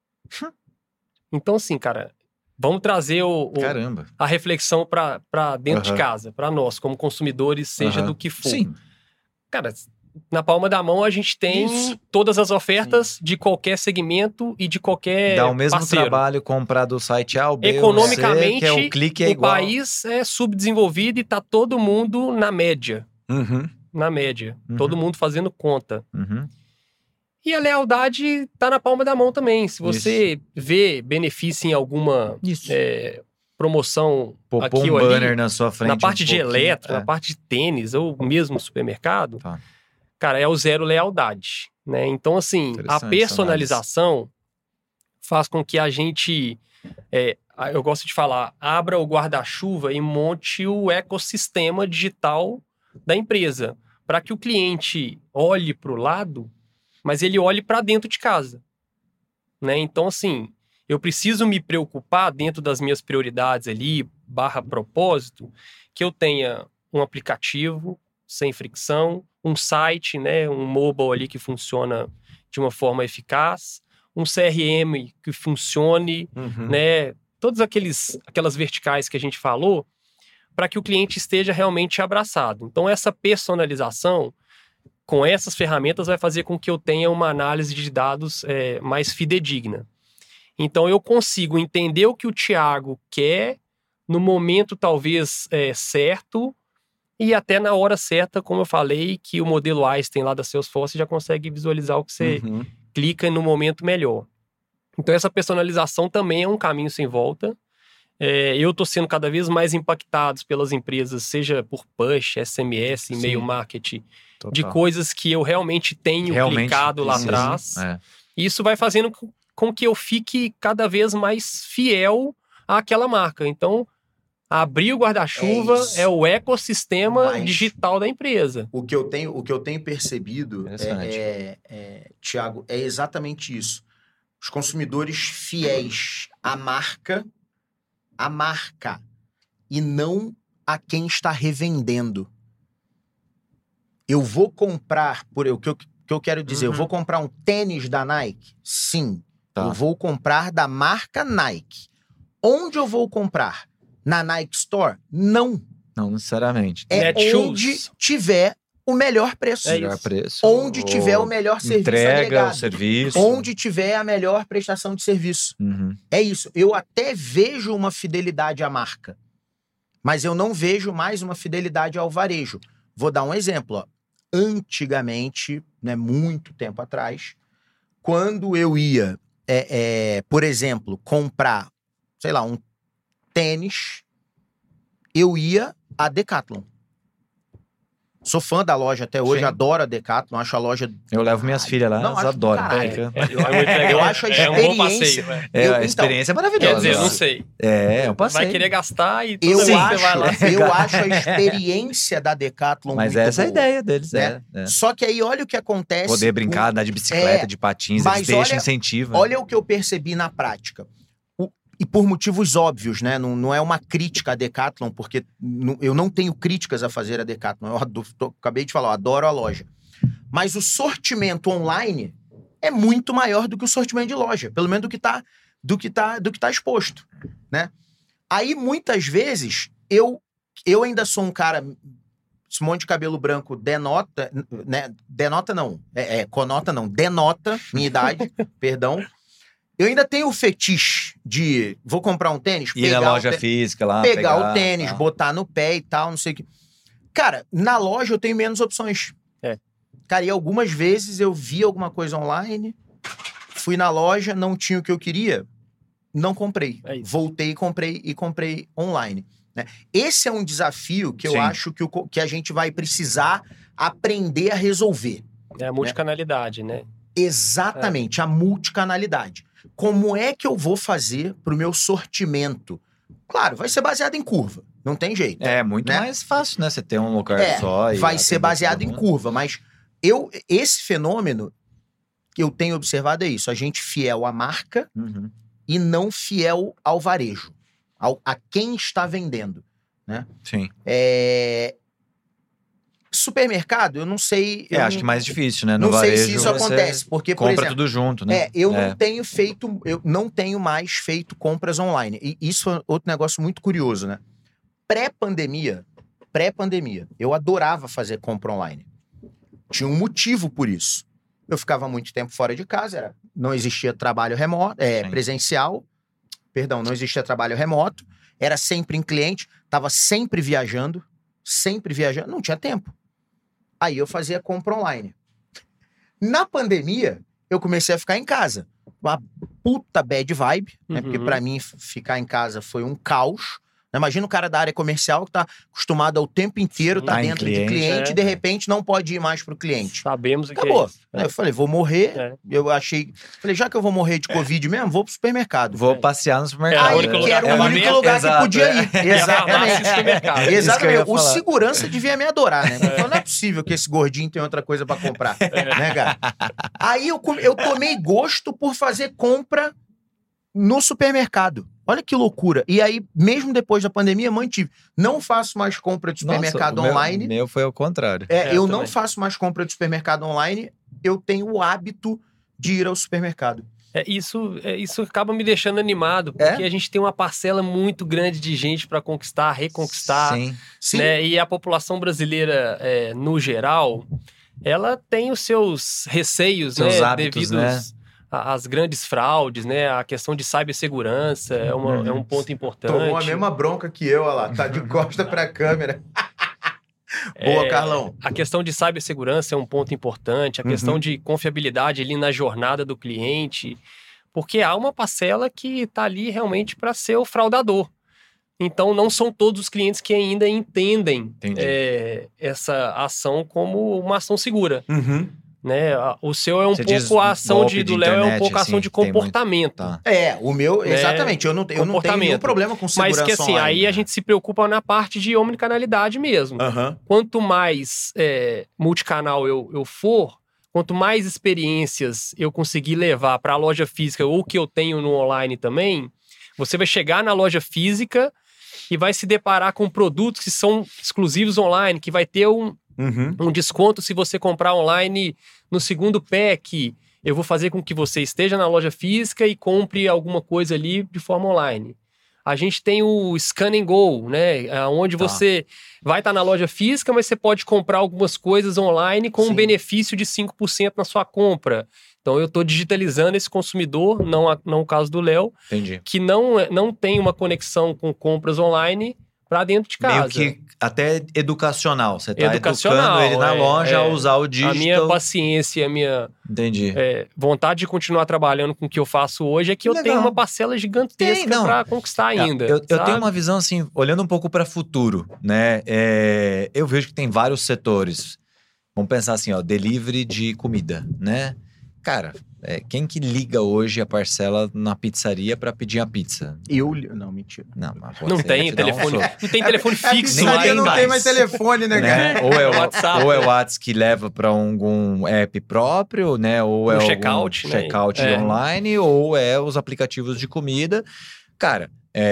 [SPEAKER 3] Então, assim, cara, vamos trazer o, o,
[SPEAKER 2] Caramba.
[SPEAKER 3] a reflexão para dentro
[SPEAKER 2] Uhum.
[SPEAKER 3] de casa, para nós, como consumidores, seja
[SPEAKER 2] Uhum.
[SPEAKER 3] do que for.
[SPEAKER 2] Sim.
[SPEAKER 3] Cara, na palma da mão a gente tem
[SPEAKER 1] Isso.
[SPEAKER 3] todas as ofertas de qualquer segmento e de qualquer
[SPEAKER 2] Dá o mesmo
[SPEAKER 3] parceiro.
[SPEAKER 2] trabalho comprar do site A, o B,
[SPEAKER 3] Economicamente,
[SPEAKER 2] o C, que é o clique é
[SPEAKER 3] o
[SPEAKER 2] igual.
[SPEAKER 3] país é subdesenvolvido e tá todo mundo na média.
[SPEAKER 1] Uhum.
[SPEAKER 3] Na média.
[SPEAKER 2] Uhum.
[SPEAKER 3] Todo mundo fazendo conta.
[SPEAKER 2] Uhum.
[SPEAKER 3] E a lealdade tá na palma da mão também. Se você vê benefício em alguma
[SPEAKER 2] Isso.
[SPEAKER 3] é, promoção
[SPEAKER 2] Popou
[SPEAKER 3] aqui
[SPEAKER 2] um
[SPEAKER 3] ou
[SPEAKER 2] banner
[SPEAKER 3] ali,
[SPEAKER 2] na sua frente.
[SPEAKER 3] na parte
[SPEAKER 2] um
[SPEAKER 3] de
[SPEAKER 2] pouquinho,
[SPEAKER 3] eletro,
[SPEAKER 2] é.
[SPEAKER 3] na parte de tênis ou mesmo no supermercado,
[SPEAKER 2] Tá.
[SPEAKER 3] cara, é o zero lealdade, né? Então, assim, a
[SPEAKER 2] Interessante essa
[SPEAKER 3] personalização faz com que a gente, é, eu gosto de falar, abra o guarda-chuva e monte o ecossistema digital da empresa, para que o cliente olhe para o lado, mas ele olhe para dentro de casa, né? Então, assim, eu preciso me preocupar dentro das minhas prioridades ali, barra propósito, que eu tenha um aplicativo sem fricção, um site, né, um mobile ali que funciona de uma forma eficaz, um C R M que funcione,
[SPEAKER 1] Uhum.
[SPEAKER 3] né, todas aqueles, aquelas verticais que a gente falou, para que o cliente esteja realmente abraçado. Então, essa personalização com essas ferramentas vai fazer com que eu tenha uma análise de dados é, mais fidedigna. Então, eu consigo entender o que o Thiago quer no momento, talvez, é, certo, e até na hora certa, como eu falei, que o modelo Einstein lá da Salesforce já consegue visualizar o que você
[SPEAKER 2] Uhum.
[SPEAKER 3] clica no momento melhor. Então, essa personalização também é um caminho sem volta. É, eu estou sendo cada vez mais impactado pelas empresas, seja por push, S M S, e-mail
[SPEAKER 2] Sim.
[SPEAKER 3] marketing,
[SPEAKER 2] Total.
[SPEAKER 3] de coisas que eu realmente tenho
[SPEAKER 2] Realmente
[SPEAKER 3] clicado lá
[SPEAKER 2] precisa.
[SPEAKER 3] atrás.
[SPEAKER 2] É.
[SPEAKER 3] E isso vai fazendo com que eu fique cada vez mais fiel àquela marca. Então, abrir o guarda-chuva
[SPEAKER 1] É isso.
[SPEAKER 3] é o ecossistema
[SPEAKER 1] Mas-
[SPEAKER 3] digital da empresa.
[SPEAKER 1] O que eu tenho, o que eu tenho percebido,
[SPEAKER 2] Interessante.
[SPEAKER 1] é, é, é, Thiago, é exatamente isso. Os consumidores fiéis à marca, à marca, e não a quem está revendendo. Eu vou comprar, por o que eu, que eu quero dizer, eu
[SPEAKER 3] Uhum.
[SPEAKER 1] vou comprar um tênis da Nike? Sim.
[SPEAKER 2] Tá.
[SPEAKER 1] Eu vou comprar da marca Nike. Onde eu vou comprar? Na Nike Store? Não.
[SPEAKER 2] Não necessariamente.
[SPEAKER 1] É
[SPEAKER 3] Netshoes.
[SPEAKER 1] onde tiver o melhor preço.
[SPEAKER 3] É
[SPEAKER 2] Melhor
[SPEAKER 3] isso.
[SPEAKER 2] preço.
[SPEAKER 1] Onde
[SPEAKER 2] ou
[SPEAKER 1] tiver o melhor serviço
[SPEAKER 2] entrega,
[SPEAKER 1] agregado.
[SPEAKER 2] o serviço.
[SPEAKER 1] Onde tiver a melhor prestação de serviço.
[SPEAKER 2] Uhum.
[SPEAKER 1] É isso. Eu até vejo uma fidelidade à marca, mas eu não vejo mais uma fidelidade ao varejo. Vou dar um exemplo. Ó. Antigamente, né, muito tempo atrás, quando eu ia, é, é, por exemplo, comprar, sei lá, um tênis, eu ia a Decathlon. Sou fã da loja até hoje,
[SPEAKER 2] Sim.
[SPEAKER 1] adoro a Decathlon, acho a loja...
[SPEAKER 2] Eu levo minhas filhas lá,
[SPEAKER 1] Não,
[SPEAKER 2] elas
[SPEAKER 1] acho do
[SPEAKER 2] adoram.
[SPEAKER 1] caralho.
[SPEAKER 2] Fica-
[SPEAKER 3] É, é muito legal.
[SPEAKER 1] Eu acho a
[SPEAKER 3] É um bom
[SPEAKER 1] experiência-
[SPEAKER 3] passeio, né?
[SPEAKER 2] É,
[SPEAKER 1] Eu-
[SPEAKER 2] a
[SPEAKER 1] então,
[SPEAKER 2] experiência é maravilhosa.
[SPEAKER 3] Quer dizer,
[SPEAKER 2] lá.
[SPEAKER 3] não sei.
[SPEAKER 2] É, é um passeio.
[SPEAKER 3] Vai querer gastar e toda
[SPEAKER 1] Eu
[SPEAKER 3] vez que
[SPEAKER 1] acho,
[SPEAKER 3] você vai lá.
[SPEAKER 1] eu acho a experiência da Decathlon
[SPEAKER 2] Mas
[SPEAKER 1] muito
[SPEAKER 2] essa é a
[SPEAKER 1] boa.
[SPEAKER 2] ideia deles,
[SPEAKER 1] né?
[SPEAKER 2] é, é.
[SPEAKER 1] Só que aí olha o que acontece.
[SPEAKER 2] Poder brincar, andar de bicicleta,
[SPEAKER 1] É,
[SPEAKER 2] de patins,
[SPEAKER 1] mas
[SPEAKER 2] eles deixam,
[SPEAKER 1] olha-
[SPEAKER 2] incentivam.
[SPEAKER 1] Olha o que eu percebi na prática. O- e por motivos óbvios, né? Não, não é uma crítica à Decathlon, porque não- eu não tenho críticas a fazer a Decathlon. Eu ado- tô- acabei de falar, eu adoro a loja. Mas o sortimento online é muito maior do que o sortimento de loja. Pelo menos do que tá, do que tá, do que tá exposto, né? Aí, muitas vezes, eu, eu ainda sou um cara... Esse monte de cabelo branco denota... Né? Denota não. É, é, conota não. Denota minha idade. Perdão. Eu ainda tenho o fetiche de... Vou comprar um tênis,
[SPEAKER 2] Ir na
[SPEAKER 1] pegar,
[SPEAKER 2] loja
[SPEAKER 1] o, tê-
[SPEAKER 2] física lá.
[SPEAKER 1] pegar o tênis,
[SPEAKER 2] tá.
[SPEAKER 1] botar no pé e tal, não sei o que. Cara, na loja eu tenho menos opções.
[SPEAKER 3] É.
[SPEAKER 1] Cara, e algumas vezes eu vi alguma coisa online, fui na loja, não tinha o que eu queria, não comprei.
[SPEAKER 3] É isso.
[SPEAKER 1] Voltei e comprei e comprei online. Né? Esse é um desafio que eu
[SPEAKER 2] Sim.
[SPEAKER 1] acho que, o co- que a gente vai precisar aprender a resolver.
[SPEAKER 3] É a multicanalidade, né?
[SPEAKER 1] Exatamente, a multicanalidade. Como é que eu vou fazer para o meu sortimento? Claro, vai ser baseado em curva, não tem jeito.
[SPEAKER 2] É muito
[SPEAKER 1] né?
[SPEAKER 2] mais fácil, né? Você ter um lugar
[SPEAKER 1] É,
[SPEAKER 2] só. e
[SPEAKER 1] vai ser
[SPEAKER 2] atender
[SPEAKER 1] baseado
[SPEAKER 2] todo
[SPEAKER 1] em
[SPEAKER 2] mundo.
[SPEAKER 1] curva, mas eu, esse fenômeno que eu tenho observado é isso, a gente fiel à marca
[SPEAKER 2] Uhum.
[SPEAKER 1] e não fiel ao varejo, ao, a quem está vendendo.
[SPEAKER 2] Sim.
[SPEAKER 1] É... Supermercado, eu não sei...
[SPEAKER 2] É,
[SPEAKER 1] eu
[SPEAKER 2] acho
[SPEAKER 1] não,
[SPEAKER 2] que mais difícil, né? No
[SPEAKER 1] não sei
[SPEAKER 2] varejo,
[SPEAKER 1] se isso
[SPEAKER 2] você
[SPEAKER 1] acontece, porque, por
[SPEAKER 2] compra
[SPEAKER 1] exemplo,
[SPEAKER 2] tudo junto, né?
[SPEAKER 1] É, eu não tenho feito, eu não tenho mais feito compras online. E isso é outro negócio muito curioso, né? Pré-pandemia, pré-pandemia, eu adorava fazer compra online. Tinha um motivo por isso. Eu ficava muito tempo fora de casa, era, não existia trabalho remoto, é,
[SPEAKER 2] Sim.
[SPEAKER 1] presencial, perdão, não existia trabalho remoto, era sempre em cliente, estava sempre viajando, sempre viajando, não tinha tempo. Aí eu fazia compra online. Na pandemia, eu comecei a ficar em casa. Uma puta bad vibe, né?
[SPEAKER 3] Uhum.
[SPEAKER 1] Porque pra mim f- ficar em casa foi um caos. Imagina o cara da área comercial que tá acostumado ao tempo inteiro,
[SPEAKER 3] Sim.
[SPEAKER 1] tá
[SPEAKER 2] Tá em
[SPEAKER 1] dentro de
[SPEAKER 2] cliente,
[SPEAKER 1] cliente
[SPEAKER 3] é.
[SPEAKER 1] e de repente não pode ir mais pro cliente.
[SPEAKER 3] Sabemos o que
[SPEAKER 1] Acabou.
[SPEAKER 3] é isso.
[SPEAKER 1] Aí eu falei, vou morrer.
[SPEAKER 3] É.
[SPEAKER 1] Eu achei... Falei, já que eu vou morrer de Covid mesmo, vou pro supermercado.
[SPEAKER 2] Vou passear no supermercado.
[SPEAKER 3] Era o
[SPEAKER 1] Aí,
[SPEAKER 3] único
[SPEAKER 1] que
[SPEAKER 3] lugar
[SPEAKER 1] era
[SPEAKER 3] que
[SPEAKER 1] o
[SPEAKER 3] tava
[SPEAKER 1] único
[SPEAKER 3] aberto.
[SPEAKER 1] lugar
[SPEAKER 2] Exato,
[SPEAKER 1] que podia ir.
[SPEAKER 3] E a farmácia e o
[SPEAKER 1] Exatamente.
[SPEAKER 3] supermercado.
[SPEAKER 2] Isso que eu ia
[SPEAKER 1] Exatamente. O
[SPEAKER 2] falar.
[SPEAKER 1] segurança devia me adorar, né? Porque não é possível que esse gordinho tenha outra coisa pra comprar, né, cara? Aí eu, come- eu tomei gosto por fazer compra no supermercado. Olha que loucura. E aí, mesmo depois da pandemia, mantive. Não faço mais compra de
[SPEAKER 2] Nossa,
[SPEAKER 1] supermercado
[SPEAKER 2] o meu-
[SPEAKER 1] online.
[SPEAKER 2] meu foi ao contrário.
[SPEAKER 1] É,
[SPEAKER 3] É,
[SPEAKER 1] eu
[SPEAKER 3] eu
[SPEAKER 1] não
[SPEAKER 3] também.
[SPEAKER 1] faço mais compra de supermercado online. Eu tenho o hábito de ir ao supermercado.
[SPEAKER 3] É, isso, é, isso acaba me deixando animado, porque
[SPEAKER 2] É?
[SPEAKER 3] a gente tem uma parcela muito grande de gente para conquistar, reconquistar.
[SPEAKER 2] Sim.
[SPEAKER 1] Sim.
[SPEAKER 3] Né? E a população brasileira, é, no geral, ela tem os seus receios,
[SPEAKER 2] Seus
[SPEAKER 3] né?
[SPEAKER 2] hábitos,
[SPEAKER 3] Devido
[SPEAKER 2] né?
[SPEAKER 3] às grandes fraudes, né? A questão de cibersegurança é, uma,
[SPEAKER 2] Uhum.
[SPEAKER 3] é um ponto importante.
[SPEAKER 1] Tomou a mesma bronca que eu, olha lá. Tá de costa pra câmera. Boa,
[SPEAKER 3] É,
[SPEAKER 1] Carlão.
[SPEAKER 3] A questão de cibersegurança é um ponto importante, a questão
[SPEAKER 1] Uhum.
[SPEAKER 3] de confiabilidade ali na jornada do cliente, porque há uma parcela que está ali realmente para ser o fraudador. Então, não são todos os clientes que ainda entendem é, essa ação como uma ação segura.
[SPEAKER 1] Uhum.
[SPEAKER 3] Né? O seu é um
[SPEAKER 2] Você
[SPEAKER 3] pouco
[SPEAKER 2] diz
[SPEAKER 3] a ação
[SPEAKER 2] golpe
[SPEAKER 3] de,
[SPEAKER 2] de
[SPEAKER 3] do Léo é um
[SPEAKER 2] internet,
[SPEAKER 3] pouco a ação
[SPEAKER 2] assim,
[SPEAKER 3] de
[SPEAKER 2] tem muito-
[SPEAKER 3] comportamento.
[SPEAKER 2] Tá.
[SPEAKER 1] É, o meu,
[SPEAKER 3] Né?
[SPEAKER 1] exatamente. Eu não, eu não tenho nenhum
[SPEAKER 3] Comportamento.
[SPEAKER 1] problema com segurança
[SPEAKER 3] Mas que assim,
[SPEAKER 1] online.
[SPEAKER 3] aí a gente se preocupa na parte de omnicanalidade mesmo.
[SPEAKER 1] Aham.
[SPEAKER 3] Quanto mais é, multicanal eu, eu for, quanto mais experiências eu conseguir levar para a loja física ou que eu tenho no online também, você vai chegar na loja física e vai se deparar com produtos que são exclusivos online, que vai ter um,
[SPEAKER 1] Uhum.
[SPEAKER 3] um desconto se você comprar online no segundo pack. Eu vou fazer com que você esteja na loja física e compre alguma coisa ali de forma online. A gente tem o Scan and Go, né? Onde
[SPEAKER 2] Tá.
[SPEAKER 3] você vai estar na loja física, mas você pode comprar algumas coisas online com
[SPEAKER 1] Sim.
[SPEAKER 3] um benefício de cinco por cento na sua compra. Então eu estou digitalizando esse consumidor, não, a- não o caso do Léo,
[SPEAKER 2] Entendi.
[SPEAKER 3] que não, é- não tem uma conexão com compras online para dentro de casa.
[SPEAKER 2] Meio que até educacional. Você tá
[SPEAKER 3] Educacional,
[SPEAKER 2] educando ele na
[SPEAKER 3] é,
[SPEAKER 2] loja a
[SPEAKER 3] é.
[SPEAKER 2] usar o
[SPEAKER 3] A
[SPEAKER 2] digital.
[SPEAKER 3] minha paciência, a minha
[SPEAKER 2] Entendi.
[SPEAKER 3] é, vontade de continuar trabalhando com o que eu faço hoje é que eu
[SPEAKER 2] Legal.
[SPEAKER 3] tenho uma parcela gigantesca
[SPEAKER 2] Tem, não.
[SPEAKER 3] para conquistar ainda.
[SPEAKER 2] Eu, eu
[SPEAKER 3] sabe?
[SPEAKER 2] tenho uma visão assim, olhando um pouco para futuro, né? É, eu vejo que tem vários setores. Vamos pensar assim, ó, delivery de comida, né? Cara, é, quem que liga hoje a parcela na pizzaria para pedir a pizza?
[SPEAKER 1] Eu... li- Não, mentira.
[SPEAKER 2] Não, mas
[SPEAKER 3] Não
[SPEAKER 2] você
[SPEAKER 3] tem
[SPEAKER 2] te dá um
[SPEAKER 3] telefone,
[SPEAKER 2] soco.
[SPEAKER 3] não tem telefone
[SPEAKER 1] A
[SPEAKER 3] fixo
[SPEAKER 2] nem
[SPEAKER 3] lá
[SPEAKER 1] pizzaria
[SPEAKER 3] em
[SPEAKER 1] não
[SPEAKER 2] mais.
[SPEAKER 1] tem mais telefone, né, cara?
[SPEAKER 2] Né? Ou é o
[SPEAKER 3] WhatsApp.
[SPEAKER 2] ou é o WhatsApp que leva para algum app próprio, né? Ou é
[SPEAKER 3] Um
[SPEAKER 2] algum
[SPEAKER 3] checkout, né?
[SPEAKER 2] checkout
[SPEAKER 3] É.
[SPEAKER 2] online, ou é os aplicativos de comida. Cara,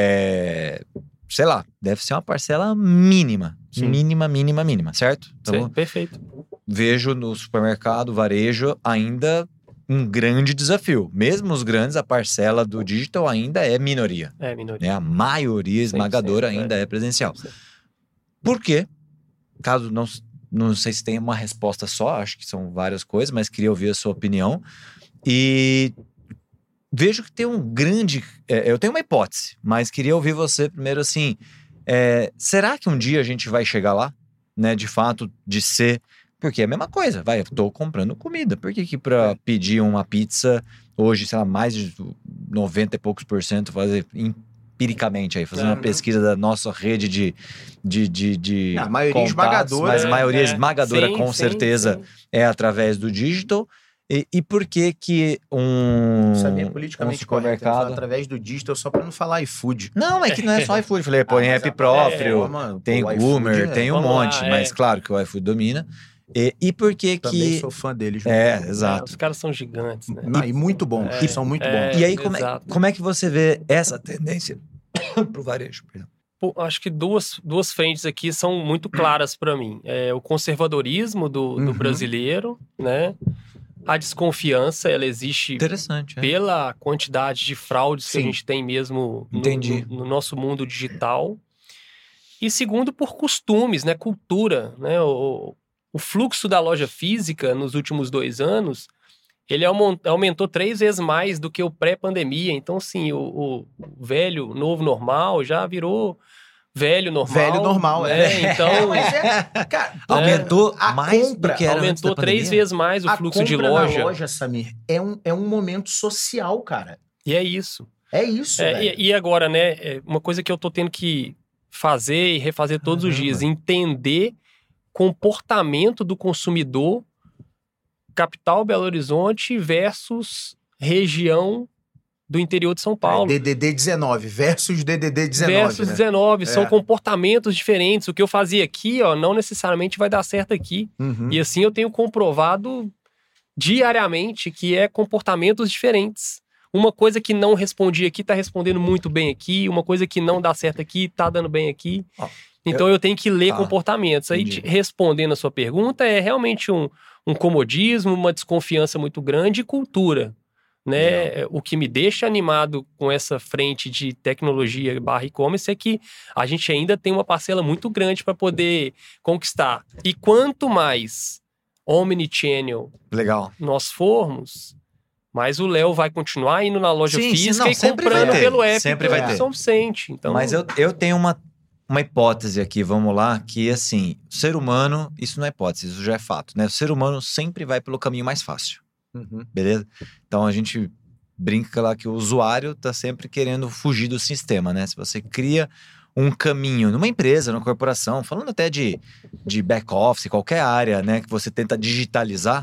[SPEAKER 2] é... sei lá, deve ser uma parcela mínima.
[SPEAKER 1] Sim.
[SPEAKER 2] Mínima, mínima, mínima, certo? Então,
[SPEAKER 3] Sim, perfeito.
[SPEAKER 2] vejo no supermercado, varejo, ainda um grande desafio. Mesmo os grandes, a parcela do digital ainda é minoria.
[SPEAKER 3] É, minoria.
[SPEAKER 2] Né? A maioria esmagadora
[SPEAKER 3] cem por cento,
[SPEAKER 2] ainda é presencial. Por quê? Caso não, não sei se tem uma resposta só, acho que são várias coisas, mas queria ouvir a sua opinião. E vejo que tem um grande... é, eu tenho uma hipótese, mas queria ouvir você primeiro assim. é, será que um dia a gente vai chegar lá? Né, de fato, de ser... Porque é a mesma coisa, vai, eu tô comprando comida. Por que que pra pedir uma pizza, hoje, sei lá, mais de noventa e poucos por cento, fazer empiricamente aí, fazendo
[SPEAKER 3] É,
[SPEAKER 2] uma
[SPEAKER 3] né?
[SPEAKER 2] pesquisa da nossa rede de, de, de, de
[SPEAKER 1] A maioria
[SPEAKER 2] contatos,
[SPEAKER 1] esmagadora,
[SPEAKER 2] mas a
[SPEAKER 3] É,
[SPEAKER 2] maioria
[SPEAKER 3] é.
[SPEAKER 2] esmagadora
[SPEAKER 3] Sim,
[SPEAKER 2] com
[SPEAKER 3] sim,
[SPEAKER 2] certeza
[SPEAKER 3] sim.
[SPEAKER 2] é através do digital. E, e por que que um,
[SPEAKER 1] Isso é bem
[SPEAKER 2] um
[SPEAKER 1] politicamente correto. Eu falo
[SPEAKER 2] supermercado...
[SPEAKER 1] através do digital só pra não falar iFood.
[SPEAKER 2] Não, é que não é só iFood. Falei, pô,
[SPEAKER 1] Ah,
[SPEAKER 2] tem
[SPEAKER 1] mas
[SPEAKER 2] app
[SPEAKER 1] a
[SPEAKER 2] próprio,
[SPEAKER 1] plataforma,
[SPEAKER 2] tem
[SPEAKER 1] pô, o iFood
[SPEAKER 2] Goomer,
[SPEAKER 1] é-
[SPEAKER 2] tem um
[SPEAKER 3] Vamos lá,
[SPEAKER 2] monte,
[SPEAKER 3] é.
[SPEAKER 2] mas claro que o iFood domina. E, e por que
[SPEAKER 1] Também
[SPEAKER 2] que...
[SPEAKER 1] sou fã deles.
[SPEAKER 2] É,
[SPEAKER 3] É,
[SPEAKER 2] exato.
[SPEAKER 3] os caras são gigantes, né?
[SPEAKER 1] Não, e muito bons.
[SPEAKER 3] É,
[SPEAKER 1] são muito
[SPEAKER 3] é.
[SPEAKER 1] bons.
[SPEAKER 2] E aí, como é,
[SPEAKER 3] exato.
[SPEAKER 2] como é que você vê essa tendência pro varejo? Perdão.
[SPEAKER 3] Pô, acho que duas, duas frentes aqui são muito claras para mim. É o conservadorismo do, do
[SPEAKER 1] Uhum.
[SPEAKER 3] brasileiro, né? A desconfiança, ela existe
[SPEAKER 2] Interessante, é.
[SPEAKER 3] pela quantidade de fraudes que a
[SPEAKER 1] Sim.
[SPEAKER 3] gente tem mesmo no,
[SPEAKER 2] Entendi.
[SPEAKER 3] no- no nosso mundo digital. E segundo, por costumes, né? Cultura, né? O, o fluxo da loja física nos últimos dois anos, ele aumon- aumentou três vezes mais do que o pré-pandemia. Então, sim, o, o velho, novo normal já virou velho normal.
[SPEAKER 1] Velho normal,
[SPEAKER 3] né?
[SPEAKER 1] é.
[SPEAKER 3] Então,
[SPEAKER 1] Mas é, cara,
[SPEAKER 2] Aumentou
[SPEAKER 1] a
[SPEAKER 2] mais
[SPEAKER 1] compra
[SPEAKER 2] do que era antes
[SPEAKER 3] aumentou
[SPEAKER 2] da
[SPEAKER 3] três
[SPEAKER 2] pandemia?
[SPEAKER 3] vezes mais o
[SPEAKER 1] a
[SPEAKER 3] fluxo de
[SPEAKER 1] compra
[SPEAKER 3] loja.
[SPEAKER 1] na loja, Samir, é um, é um momento social, cara.
[SPEAKER 3] E é isso.
[SPEAKER 1] É isso,
[SPEAKER 3] É,
[SPEAKER 1] velho.
[SPEAKER 3] e, e agora, né? é uma coisa que eu tô tendo que fazer e refazer todos os
[SPEAKER 2] Caramba.
[SPEAKER 3] dias, entender comportamento do consumidor, capital Belo Horizonte versus região do interior de São Paulo.
[SPEAKER 1] D D D dezenove versus D D D dezenove,
[SPEAKER 3] versus
[SPEAKER 1] né?
[SPEAKER 3] dezenove, são
[SPEAKER 1] É.
[SPEAKER 3] comportamentos diferentes. O que eu fazia aqui, ó, não necessariamente vai dar certo aqui.
[SPEAKER 1] Uhum.
[SPEAKER 3] E assim eu tenho comprovado diariamente que é comportamentos diferentes. Uma coisa que não respondi aqui tá respondendo muito bem aqui, uma coisa que não dá certo aqui tá dando bem aqui.
[SPEAKER 2] Ó,
[SPEAKER 3] então eu, tenho que ler
[SPEAKER 2] Tá,
[SPEAKER 3] comportamentos. Aí,
[SPEAKER 2] entendi.
[SPEAKER 3] te- respondendo a sua pergunta, é realmente um, um comodismo, uma desconfiança muito grande e cultura. né? O que me deixa animado com essa frente de tecnologia barra e-commerce é que a gente ainda tem uma parcela muito grande para poder conquistar. E quanto mais omnichannel
[SPEAKER 2] Legal.
[SPEAKER 3] nós formos, mais o Léo vai continuar indo na loja
[SPEAKER 2] Sim,
[SPEAKER 3] física
[SPEAKER 2] sim, não,
[SPEAKER 3] e
[SPEAKER 2] sempre
[SPEAKER 3] comprando
[SPEAKER 2] vai ter,
[SPEAKER 3] pelo app
[SPEAKER 2] sempre
[SPEAKER 3] do
[SPEAKER 2] vai ter.
[SPEAKER 3] São Vicente. Então,
[SPEAKER 2] Mas eu, eu tenho uma, uma hipótese aqui, vamos lá, que assim, o ser humano, isso não é hipótese, isso já é fato, né? O ser humano sempre vai pelo caminho mais fácil,
[SPEAKER 1] Uhum.
[SPEAKER 2] beleza? Então a gente brinca lá que o usuário tá sempre querendo fugir do sistema, né? Se você cria um caminho numa empresa, numa corporação, falando até de, de back-office, qualquer área, né, que você tenta digitalizar,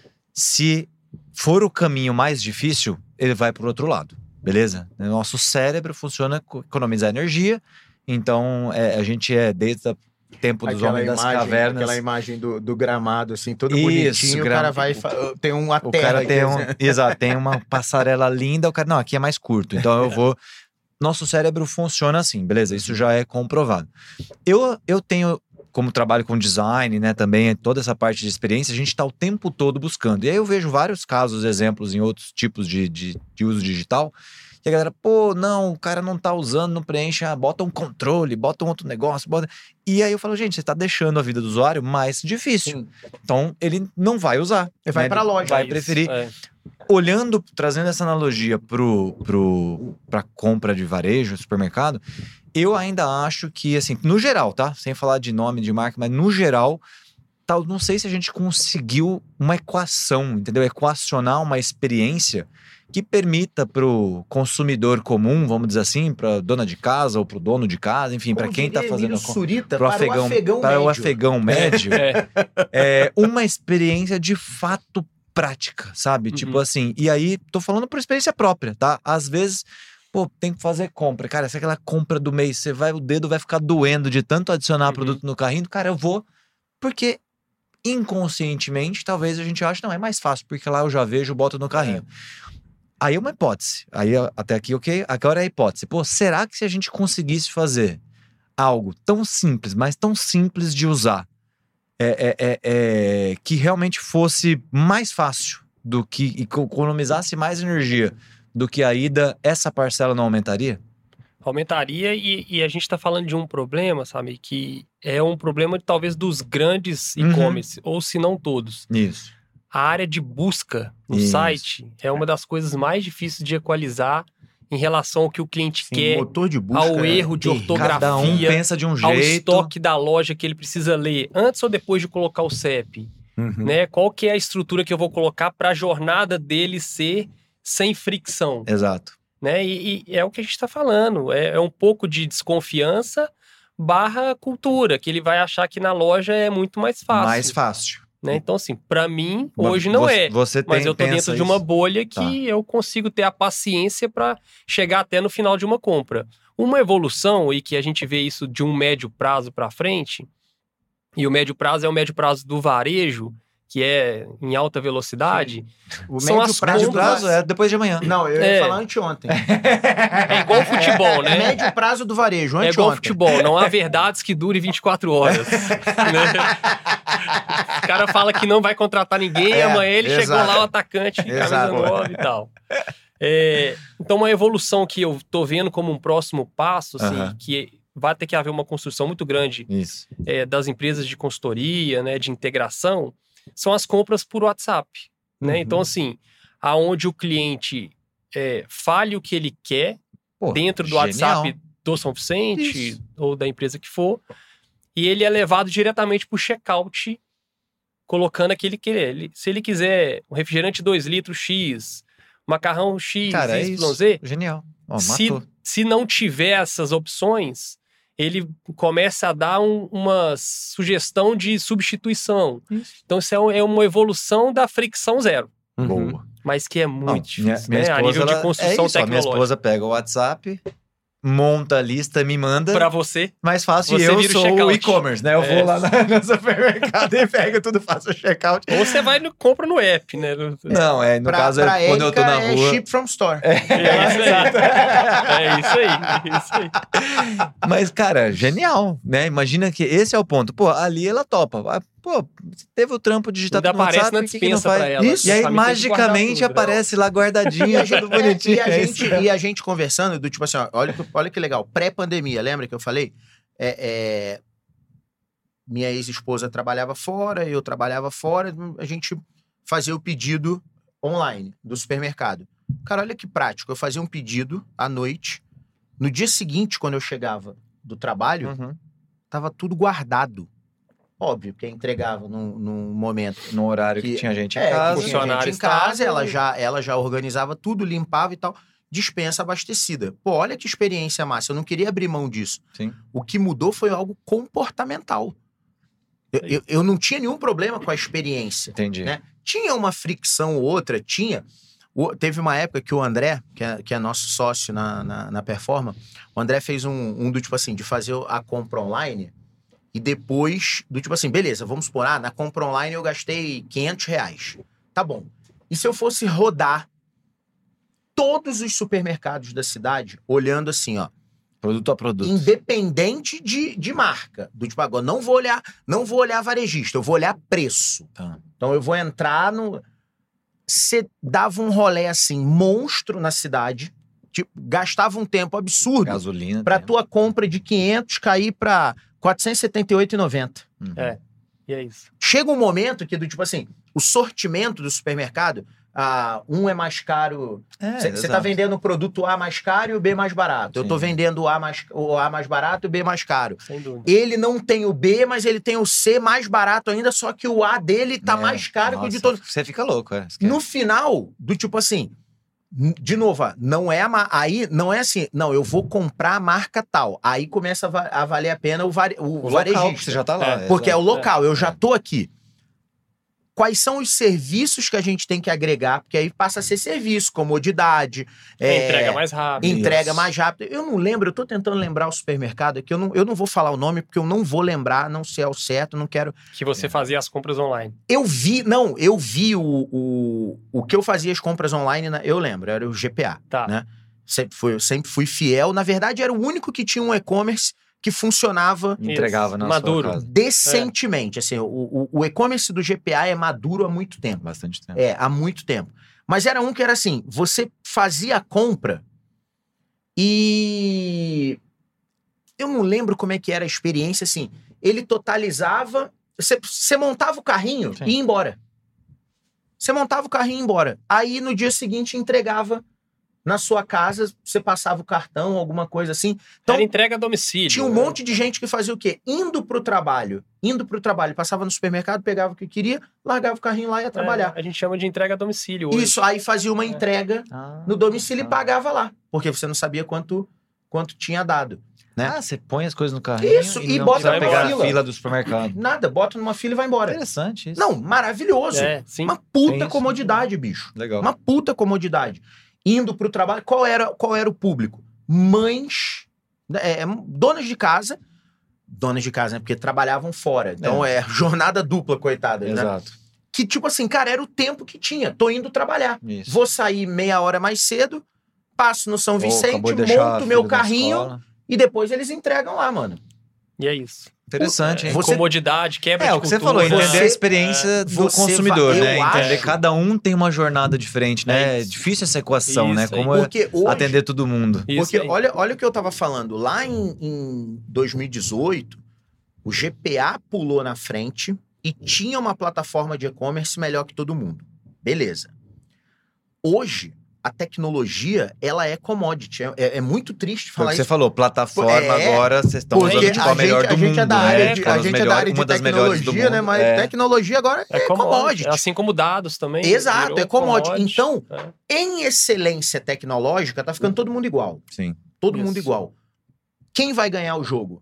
[SPEAKER 2] se for o caminho mais difícil, ele vai para o outro lado, beleza? Nosso cérebro funciona com economizar energia, então é, a gente é desde o tempo dos
[SPEAKER 1] Aquela
[SPEAKER 2] homens das
[SPEAKER 1] imagem,
[SPEAKER 2] cavernas.
[SPEAKER 1] aquela imagem do, do gramado, assim, todo
[SPEAKER 2] Isso,
[SPEAKER 1] bonitinho,
[SPEAKER 2] gra-
[SPEAKER 1] o cara vai... fa- Tem uma
[SPEAKER 2] O
[SPEAKER 1] terra
[SPEAKER 2] cara
[SPEAKER 1] aqui,
[SPEAKER 2] tem um,
[SPEAKER 1] assim.
[SPEAKER 2] exato, tem uma passarela linda, o cara, não, aqui é mais curto, então eu vou... Nosso cérebro funciona assim, beleza? Isso já é comprovado. Eu, eu tenho, como trabalho com design, né, também, toda essa parte de experiência, a gente está o tempo todo buscando. E aí eu vejo vários casos, exemplos em outros tipos de, de, de uso digital, que a galera, pô, não, o cara não tá usando, não preenche, ah, bota um controle, bota um outro negócio, bota... E aí eu falo, gente, você tá deixando a vida do usuário mais difícil.
[SPEAKER 1] Sim.
[SPEAKER 2] Então, ele não vai usar.
[SPEAKER 1] Ele vai
[SPEAKER 2] né?
[SPEAKER 1] pra loja.
[SPEAKER 2] Vai
[SPEAKER 3] isso,
[SPEAKER 2] preferir.
[SPEAKER 3] é.
[SPEAKER 2] Olhando, trazendo essa analogia pro, pro, pra compra de varejo, supermercado, eu ainda acho que, assim, no geral, tá? Sem falar de nome de marca, mas no geral, tal, não sei se a gente conseguiu uma equação, entendeu? Equacionar uma experiência que permita pro consumidor comum, vamos dizer assim, pra dona de casa ou pro dono de casa, enfim, para
[SPEAKER 1] Como
[SPEAKER 2] quem tá
[SPEAKER 1] diria
[SPEAKER 2] fazendo...
[SPEAKER 1] Emílio Surita,
[SPEAKER 2] Pro
[SPEAKER 1] para
[SPEAKER 2] afegão,
[SPEAKER 1] o afegão
[SPEAKER 2] para o
[SPEAKER 1] médio.
[SPEAKER 2] afegão médio,
[SPEAKER 3] É.
[SPEAKER 2] é uma experiência de fato prática, sabe?
[SPEAKER 3] Uhum.
[SPEAKER 2] Tipo assim, e aí, tô falando por experiência própria, tá? Às vezes, pô, tem que fazer compra. Cara, se aquela compra do mês, você vai, o dedo vai ficar doendo de tanto adicionar
[SPEAKER 3] Uhum.
[SPEAKER 2] produto no carrinho, cara, eu vou, porque inconscientemente, talvez a gente ache, não, é mais fácil, porque lá eu já vejo, boto no carrinho. Aí é uma hipótese. Aí até aqui, ok? Agora é a hipótese. Pô, será que se a gente conseguisse fazer algo tão simples, mas tão simples de usar, É, é, é, é, que realmente fosse mais fácil do que e que economizasse mais energia do que a ida, essa parcela não aumentaria?
[SPEAKER 3] Aumentaria e, e a gente está falando de um problema, sabe? Que é um problema talvez dos grandes
[SPEAKER 2] Uhum.
[SPEAKER 3] e-commerce, ou se não todos.
[SPEAKER 2] Isso.
[SPEAKER 3] A área de busca no
[SPEAKER 2] Isso.
[SPEAKER 3] site é uma das coisas mais difíceis de equalizar em relação ao que o cliente
[SPEAKER 1] Sim,
[SPEAKER 3] quer,
[SPEAKER 1] motor de busca
[SPEAKER 3] ao
[SPEAKER 1] é
[SPEAKER 3] erro de
[SPEAKER 1] terrível.
[SPEAKER 3] ortografia,
[SPEAKER 2] Cada um pensa de um
[SPEAKER 3] ao
[SPEAKER 2] jeito.
[SPEAKER 3] estoque da loja que ele precisa ler antes ou depois de colocar o C E P,
[SPEAKER 1] Uhum.
[SPEAKER 3] né? Qual que é a estrutura que eu vou colocar para a jornada dele ser sem fricção,
[SPEAKER 2] Exato.
[SPEAKER 3] né? E, e é o que a gente está falando, é, é um pouco de desconfiança barra cultura, que ele vai achar que na loja é muito mais fácil.
[SPEAKER 2] Mais fácil.
[SPEAKER 3] Né? Então, assim, para mim,
[SPEAKER 2] Mas
[SPEAKER 3] hoje não
[SPEAKER 2] você,
[SPEAKER 3] é.
[SPEAKER 2] Você tem,
[SPEAKER 3] Mas eu tô
[SPEAKER 2] pensa
[SPEAKER 3] dentro de
[SPEAKER 2] isso?
[SPEAKER 3] uma bolha que
[SPEAKER 2] Tá.
[SPEAKER 3] eu consigo ter a paciência para chegar até no final de uma compra. Uma evolução, e que a gente vê isso de um médio prazo para frente, e o médio prazo é o médio prazo do varejo, que é em alta velocidade,
[SPEAKER 1] O
[SPEAKER 3] São
[SPEAKER 1] médio
[SPEAKER 3] as
[SPEAKER 1] prazo,
[SPEAKER 2] Médio
[SPEAKER 3] compras-
[SPEAKER 2] prazo é depois de amanhã.
[SPEAKER 1] Não, eu ia
[SPEAKER 3] É.
[SPEAKER 1] falar anteontem.
[SPEAKER 3] é igual futebol, né?
[SPEAKER 1] Médio prazo do varejo,
[SPEAKER 3] É
[SPEAKER 1] anteontem.
[SPEAKER 3] igual futebol, não há verdades que dure vinte e quatro horas. né? O cara fala que não vai contratar ninguém,
[SPEAKER 1] É,
[SPEAKER 3] amanhã ele
[SPEAKER 1] exato.
[SPEAKER 3] chegou lá, o atacante, camisa
[SPEAKER 1] Exato.
[SPEAKER 3] nova e tal. É, então, uma evolução que eu tô vendo como um próximo passo, assim,
[SPEAKER 2] Aham.
[SPEAKER 3] que vai ter que haver uma construção muito grande
[SPEAKER 2] Isso.
[SPEAKER 3] é, das empresas de consultoria, né, de integração, são as compras por WhatsApp. Né?
[SPEAKER 1] Uhum.
[SPEAKER 3] Então, assim, aonde o cliente é, fale o que ele quer,
[SPEAKER 2] Pô,
[SPEAKER 3] dentro do
[SPEAKER 2] genial.
[SPEAKER 3] WhatsApp do São Vicente
[SPEAKER 2] Isso.
[SPEAKER 3] ou da empresa que for, e ele é levado diretamente para o checkout, colocando aquele que ele, se ele quiser um refrigerante dois litros X, macarrão X,
[SPEAKER 2] Cara, é
[SPEAKER 3] Y,
[SPEAKER 2] isso.
[SPEAKER 3] Z,
[SPEAKER 2] Genial. Ó,
[SPEAKER 3] se,
[SPEAKER 2] matou.
[SPEAKER 3] se não tiver essas opções, ele começa a dar um- uma sugestão de substituição.
[SPEAKER 2] Isso.
[SPEAKER 3] Então isso é, um- é uma evolução da fricção zero,
[SPEAKER 1] Uhum.
[SPEAKER 2] Boa.
[SPEAKER 3] mas que é muito
[SPEAKER 2] Não,
[SPEAKER 3] difícil,
[SPEAKER 2] minha, minha
[SPEAKER 3] né? A
[SPEAKER 2] esposa,
[SPEAKER 3] nível de
[SPEAKER 2] ela-
[SPEAKER 3] construção
[SPEAKER 2] é isso, ó, minha
[SPEAKER 3] tecnológica.
[SPEAKER 2] esposa pega o WhatsApp, monta a lista, me manda.
[SPEAKER 3] Para você,
[SPEAKER 2] Mais fácil, e
[SPEAKER 3] Você
[SPEAKER 2] eu
[SPEAKER 3] vira o
[SPEAKER 2] sou o
[SPEAKER 3] checkout.
[SPEAKER 2] e-commerce, né? Eu
[SPEAKER 3] É.
[SPEAKER 2] vou lá na- no supermercado e pego tudo, faço o checkout.
[SPEAKER 3] ou você vai e compra no app, né?
[SPEAKER 2] Não, é, no
[SPEAKER 1] Pra,
[SPEAKER 2] caso,
[SPEAKER 1] pra
[SPEAKER 2] é quando eu tô
[SPEAKER 1] Érica,
[SPEAKER 2] na
[SPEAKER 1] é
[SPEAKER 2] rua.
[SPEAKER 1] ship from store.
[SPEAKER 3] É isso aí. É isso aí. É isso aí.
[SPEAKER 2] Mas, cara, genial, né? Imagina que esse é o ponto. Pô, ali ela topa. Ah, pô, teve o trampo digital
[SPEAKER 3] Ainda
[SPEAKER 2] no
[SPEAKER 3] aparece
[SPEAKER 2] WhatsApp,
[SPEAKER 3] na
[SPEAKER 2] por que que não
[SPEAKER 3] dispensa
[SPEAKER 2] faz?
[SPEAKER 3] pra ela.
[SPEAKER 2] Isso. E aí,
[SPEAKER 3] Pra mim, tem que guardar
[SPEAKER 2] magicamente,
[SPEAKER 3] tudo, né?
[SPEAKER 2] aparece lá guardadinho,
[SPEAKER 1] E a gente,
[SPEAKER 2] tudo bonitinho.
[SPEAKER 1] e, a
[SPEAKER 2] É
[SPEAKER 1] gente,
[SPEAKER 2] isso.
[SPEAKER 1] e a gente conversando, do tipo assim, ó, olha, que- olha que legal, pré-pandemia, lembra que eu falei? É, é, minha ex-esposa trabalhava fora, eu trabalhava fora, a gente fazia o pedido online do supermercado. Cara, olha que prático, eu fazia um pedido à noite, no dia seguinte, quando eu chegava do trabalho,
[SPEAKER 2] Uhum.
[SPEAKER 1] tava tudo guardado. Óbvio, que entregava num, num momento
[SPEAKER 2] No horário que,
[SPEAKER 1] que-
[SPEAKER 2] tinha gente em
[SPEAKER 1] é,
[SPEAKER 2] casa.
[SPEAKER 1] que tinha gente
[SPEAKER 3] Funcionário
[SPEAKER 1] em casa,
[SPEAKER 3] estável.
[SPEAKER 1] ela já, ela já organizava tudo, limpava e tal. Dispensa abastecida. Pô, olha que experiência massa. Eu não queria abrir mão disso.
[SPEAKER 2] Sim.
[SPEAKER 1] O que mudou foi algo comportamental. Eu, eu, eu não tinha nenhum problema com a experiência.
[SPEAKER 2] Entendi.
[SPEAKER 1] Né? Tinha uma fricção ou outra, tinha. O- teve uma época que o André, que é, que é nosso sócio na, na, na Performa, o André fez um, um do tipo assim, de fazer a compra online e depois do tipo assim, beleza, vamos supor, ah, na compra online eu gastei quinhentos reais. Tá bom. E se eu fosse rodar todos os supermercados da cidade, olhando assim, ó,
[SPEAKER 2] Produto a produto.
[SPEAKER 1] independente de, de marca. Do tipo, agora, não vou olhar, não vou olhar varejista, eu vou olhar preço.
[SPEAKER 2] Tá.
[SPEAKER 1] Então eu vou entrar no... Você dava um rolê assim, monstro na cidade, tipo, gastava um tempo absurdo
[SPEAKER 2] Gasolina.
[SPEAKER 1] pra
[SPEAKER 2] tem.
[SPEAKER 1] tua compra de quinhentos cair pra quatrocentos e setenta e oito reais e noventa centavos.
[SPEAKER 2] Uhum.
[SPEAKER 3] É. E é isso.
[SPEAKER 1] Chega um momento que, do tipo assim, o sortimento do supermercado, ah, um é mais caro.
[SPEAKER 2] É,
[SPEAKER 1] Você tá
[SPEAKER 2] exato.
[SPEAKER 1] vendendo o produto A mais caro e o B mais barato. Eu tô
[SPEAKER 2] Sim.
[SPEAKER 1] vendendo o A mais, o A mais barato e o B mais caro.
[SPEAKER 3] Sem dúvida.
[SPEAKER 1] Ele não tem o B, mas ele tem o C mais barato ainda, só que o A dele tá
[SPEAKER 2] É,
[SPEAKER 1] mais caro que o de
[SPEAKER 2] nossa,
[SPEAKER 1] todo.
[SPEAKER 2] Você fica louco, é. Esquece.
[SPEAKER 1] No final, do tipo assim, n- de novo, ó, não é a ma- aí não é assim, não, eu vou comprar a marca tal. Aí começa a, va- a valer a pena o, vari, o,
[SPEAKER 2] O local,
[SPEAKER 1] varejista.
[SPEAKER 2] que você já tá lá.
[SPEAKER 3] É,
[SPEAKER 1] Porque é o
[SPEAKER 2] exato.
[SPEAKER 1] local, eu já tô aqui. Quais são os serviços que a gente tem que agregar? Porque aí passa a ser serviço, comodidade, é,
[SPEAKER 3] Entrega mais rápido.
[SPEAKER 1] entrega
[SPEAKER 2] Isso.
[SPEAKER 1] mais rápido. Eu não lembro, eu tô tentando lembrar o supermercado aqui, eu não, eu não vou falar o nome porque eu não vou lembrar, não sei ao certo, não quero...
[SPEAKER 3] Que você fazia as compras online.
[SPEAKER 1] Eu vi, não, eu vi o, o, o que eu fazia as compras online, na- eu lembro, era o G P A,
[SPEAKER 3] Tá.
[SPEAKER 1] né? Sempre fui, eu sempre fui fiel, na verdade era o único que tinha um e-commerce que funcionava
[SPEAKER 2] Entregava na
[SPEAKER 3] Maduro.
[SPEAKER 2] sua casa.
[SPEAKER 1] decentemente, assim, o, o, o e-commerce do G P A é maduro há muito tempo.
[SPEAKER 2] Bastante tempo.
[SPEAKER 1] É, há muito tempo. Mas era um que era assim, você fazia a compra e... Eu não lembro como é que era a experiência, assim. Ele totalizava... Você, você montava o carrinho
[SPEAKER 2] Sim.
[SPEAKER 1] e ia embora. Você montava o carrinho e ia embora. Aí, no dia seguinte, entregava na sua casa, você passava o cartão, alguma coisa assim. Então,
[SPEAKER 3] Era entrega a domicílio.
[SPEAKER 1] tinha um
[SPEAKER 3] né?
[SPEAKER 1] monte de gente que fazia o quê? Indo pro trabalho. Indo pro trabalho. Passava no supermercado, pegava o que queria, largava o carrinho lá e ia trabalhar.
[SPEAKER 3] É, a gente chama de entrega a domicílio hoje.
[SPEAKER 1] Isso, aí fazia uma
[SPEAKER 3] É.
[SPEAKER 1] entrega
[SPEAKER 2] Ah,
[SPEAKER 1] no domicílio
[SPEAKER 2] tá.
[SPEAKER 1] e pagava lá. Porque você não sabia quanto, quanto tinha dado. Né?
[SPEAKER 2] Ah, você põe as coisas no carrinho
[SPEAKER 1] Isso, e
[SPEAKER 2] não
[SPEAKER 1] bota
[SPEAKER 2] precisa
[SPEAKER 3] na
[SPEAKER 2] pegar
[SPEAKER 1] fila.
[SPEAKER 2] a fila do supermercado.
[SPEAKER 1] Nada, bota numa fila e vai embora.
[SPEAKER 2] Interessante isso.
[SPEAKER 1] Não, maravilhoso.
[SPEAKER 3] É, sim.
[SPEAKER 1] Uma
[SPEAKER 2] Tem
[SPEAKER 1] puta
[SPEAKER 2] isso.
[SPEAKER 1] comodidade, bicho.
[SPEAKER 2] Legal.
[SPEAKER 1] Uma puta comodidade. Indo pro trabalho, qual era, qual era o público? Mães, é, donas de casa, donas de casa, né? Porque trabalhavam fora. Então é, jornada dupla, coitada, né?
[SPEAKER 2] Exato.
[SPEAKER 1] Que tipo assim, cara, era o tempo que tinha. Tô indo trabalhar.
[SPEAKER 2] Isso.
[SPEAKER 1] Vou sair meia hora mais cedo, passo no São
[SPEAKER 2] Ou
[SPEAKER 1] Vicente,
[SPEAKER 2] acabou de deixar a
[SPEAKER 1] monto meu
[SPEAKER 2] filha na
[SPEAKER 1] carrinho
[SPEAKER 2] escola.
[SPEAKER 1] e depois eles entregam lá, mano.
[SPEAKER 3] E é isso.
[SPEAKER 2] Interessante,
[SPEAKER 3] É,
[SPEAKER 2] hein?
[SPEAKER 1] Você-
[SPEAKER 3] Comodidade, quebra
[SPEAKER 2] É,
[SPEAKER 3] de
[SPEAKER 2] o que você
[SPEAKER 3] cultura.
[SPEAKER 2] falou, entender
[SPEAKER 1] Você-
[SPEAKER 2] a experiência do
[SPEAKER 1] você
[SPEAKER 2] consumidor,
[SPEAKER 1] vai-
[SPEAKER 2] né?
[SPEAKER 1] eu
[SPEAKER 2] Entender
[SPEAKER 1] acho-
[SPEAKER 2] cada um tem uma jornada diferente, né?
[SPEAKER 3] É
[SPEAKER 2] É
[SPEAKER 3] isso.
[SPEAKER 2] difícil essa equação, né?
[SPEAKER 3] Isso aí.
[SPEAKER 2] Como é
[SPEAKER 1] Porque hoje,
[SPEAKER 2] atender todo mundo.
[SPEAKER 3] Isso
[SPEAKER 1] porque
[SPEAKER 3] aí.
[SPEAKER 1] olha, olha o que eu tava falando. Lá em, em dois mil e dezoito, o G P A pulou na frente e tinha uma plataforma de e-commerce melhor que todo mundo. Beleza. Hoje, a tecnologia, ela é commodity. É, é- é muito triste
[SPEAKER 2] Foi o
[SPEAKER 1] falar
[SPEAKER 2] que você
[SPEAKER 1] isso.
[SPEAKER 2] falou, plataforma
[SPEAKER 1] É,
[SPEAKER 2] agora, vocês estão
[SPEAKER 1] Porque
[SPEAKER 2] usando tipo, a,
[SPEAKER 1] a
[SPEAKER 2] melhor
[SPEAKER 1] gente,
[SPEAKER 2] do
[SPEAKER 1] a gente
[SPEAKER 2] mundo,
[SPEAKER 1] é da
[SPEAKER 2] né?
[SPEAKER 1] área de,
[SPEAKER 2] Tipo,
[SPEAKER 1] a
[SPEAKER 2] as
[SPEAKER 1] gente é
[SPEAKER 2] melhor-
[SPEAKER 1] da área de
[SPEAKER 2] uma das melhores do
[SPEAKER 1] tecnologia,
[SPEAKER 2] mundo.
[SPEAKER 1] né? Mas
[SPEAKER 2] É.
[SPEAKER 1] tecnologia agora é,
[SPEAKER 3] É commodity.
[SPEAKER 1] commodity.
[SPEAKER 3] Assim como dados também.
[SPEAKER 1] Exato,
[SPEAKER 3] virou
[SPEAKER 1] é commodity.
[SPEAKER 3] commodity.
[SPEAKER 1] Então,
[SPEAKER 3] É.
[SPEAKER 1] em excelência tecnológica, tá ficando todo mundo igual.
[SPEAKER 2] Sim.
[SPEAKER 1] Todo
[SPEAKER 3] Isso.
[SPEAKER 1] mundo igual. Quem vai ganhar o jogo?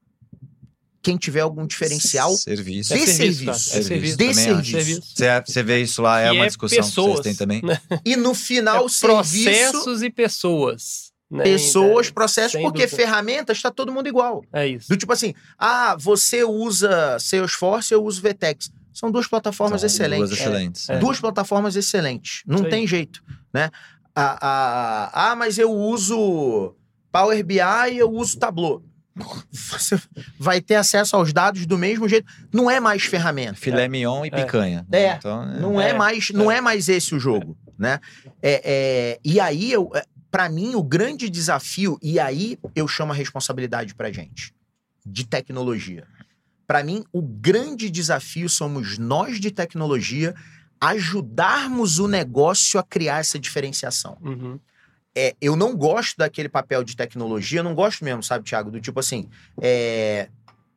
[SPEAKER 1] Quem tiver algum diferencial
[SPEAKER 2] Serviço.
[SPEAKER 1] de
[SPEAKER 3] É
[SPEAKER 1] serviço.
[SPEAKER 3] cara. É serviço.
[SPEAKER 1] De
[SPEAKER 2] também
[SPEAKER 1] serviço.
[SPEAKER 2] acho.
[SPEAKER 3] Serviço.
[SPEAKER 2] Você, você vê isso lá, é
[SPEAKER 3] Que
[SPEAKER 2] uma
[SPEAKER 3] é
[SPEAKER 2] discussão que
[SPEAKER 3] pessoas,
[SPEAKER 2] vocês têm também?
[SPEAKER 3] né?
[SPEAKER 1] E no final,
[SPEAKER 3] É
[SPEAKER 1] o serviço,
[SPEAKER 3] processos e pessoas. Né?
[SPEAKER 1] pessoas,
[SPEAKER 3] Então,
[SPEAKER 1] processos,
[SPEAKER 3] sem
[SPEAKER 1] porque
[SPEAKER 3] dúvida.
[SPEAKER 1] ferramentas tá todo mundo igual.
[SPEAKER 3] É isso.
[SPEAKER 1] Do tipo assim, ah, você usa Salesforce, eu uso Vtex. São duas plataformas
[SPEAKER 2] São
[SPEAKER 1] excelentes.
[SPEAKER 2] Duas excelentes.
[SPEAKER 3] É.
[SPEAKER 1] Duas plataformas excelentes. Não
[SPEAKER 3] Isso aí.
[SPEAKER 1] tem jeito, né? Ah, ah, ah, mas eu uso Power B I e eu uso Tableau. você vai ter acesso aos dados do mesmo jeito. Não é mais ferramenta.
[SPEAKER 2] Filé mignon e picanha.
[SPEAKER 1] É,
[SPEAKER 2] então, é.
[SPEAKER 1] Não, é
[SPEAKER 3] É,
[SPEAKER 1] mais, não
[SPEAKER 3] é.
[SPEAKER 1] é mais esse o jogo, né? É, é, e aí, eu, pra mim, o grande desafio, e aí eu chamo a responsabilidade pra gente, de tecnologia. Pra mim, o grande desafio somos nós de tecnologia ajudarmos o negócio a criar essa diferenciação.
[SPEAKER 3] Uhum.
[SPEAKER 1] É, eu não gosto daquele papel de tecnologia, eu não gosto mesmo, sabe, Thiago? Do tipo assim, é,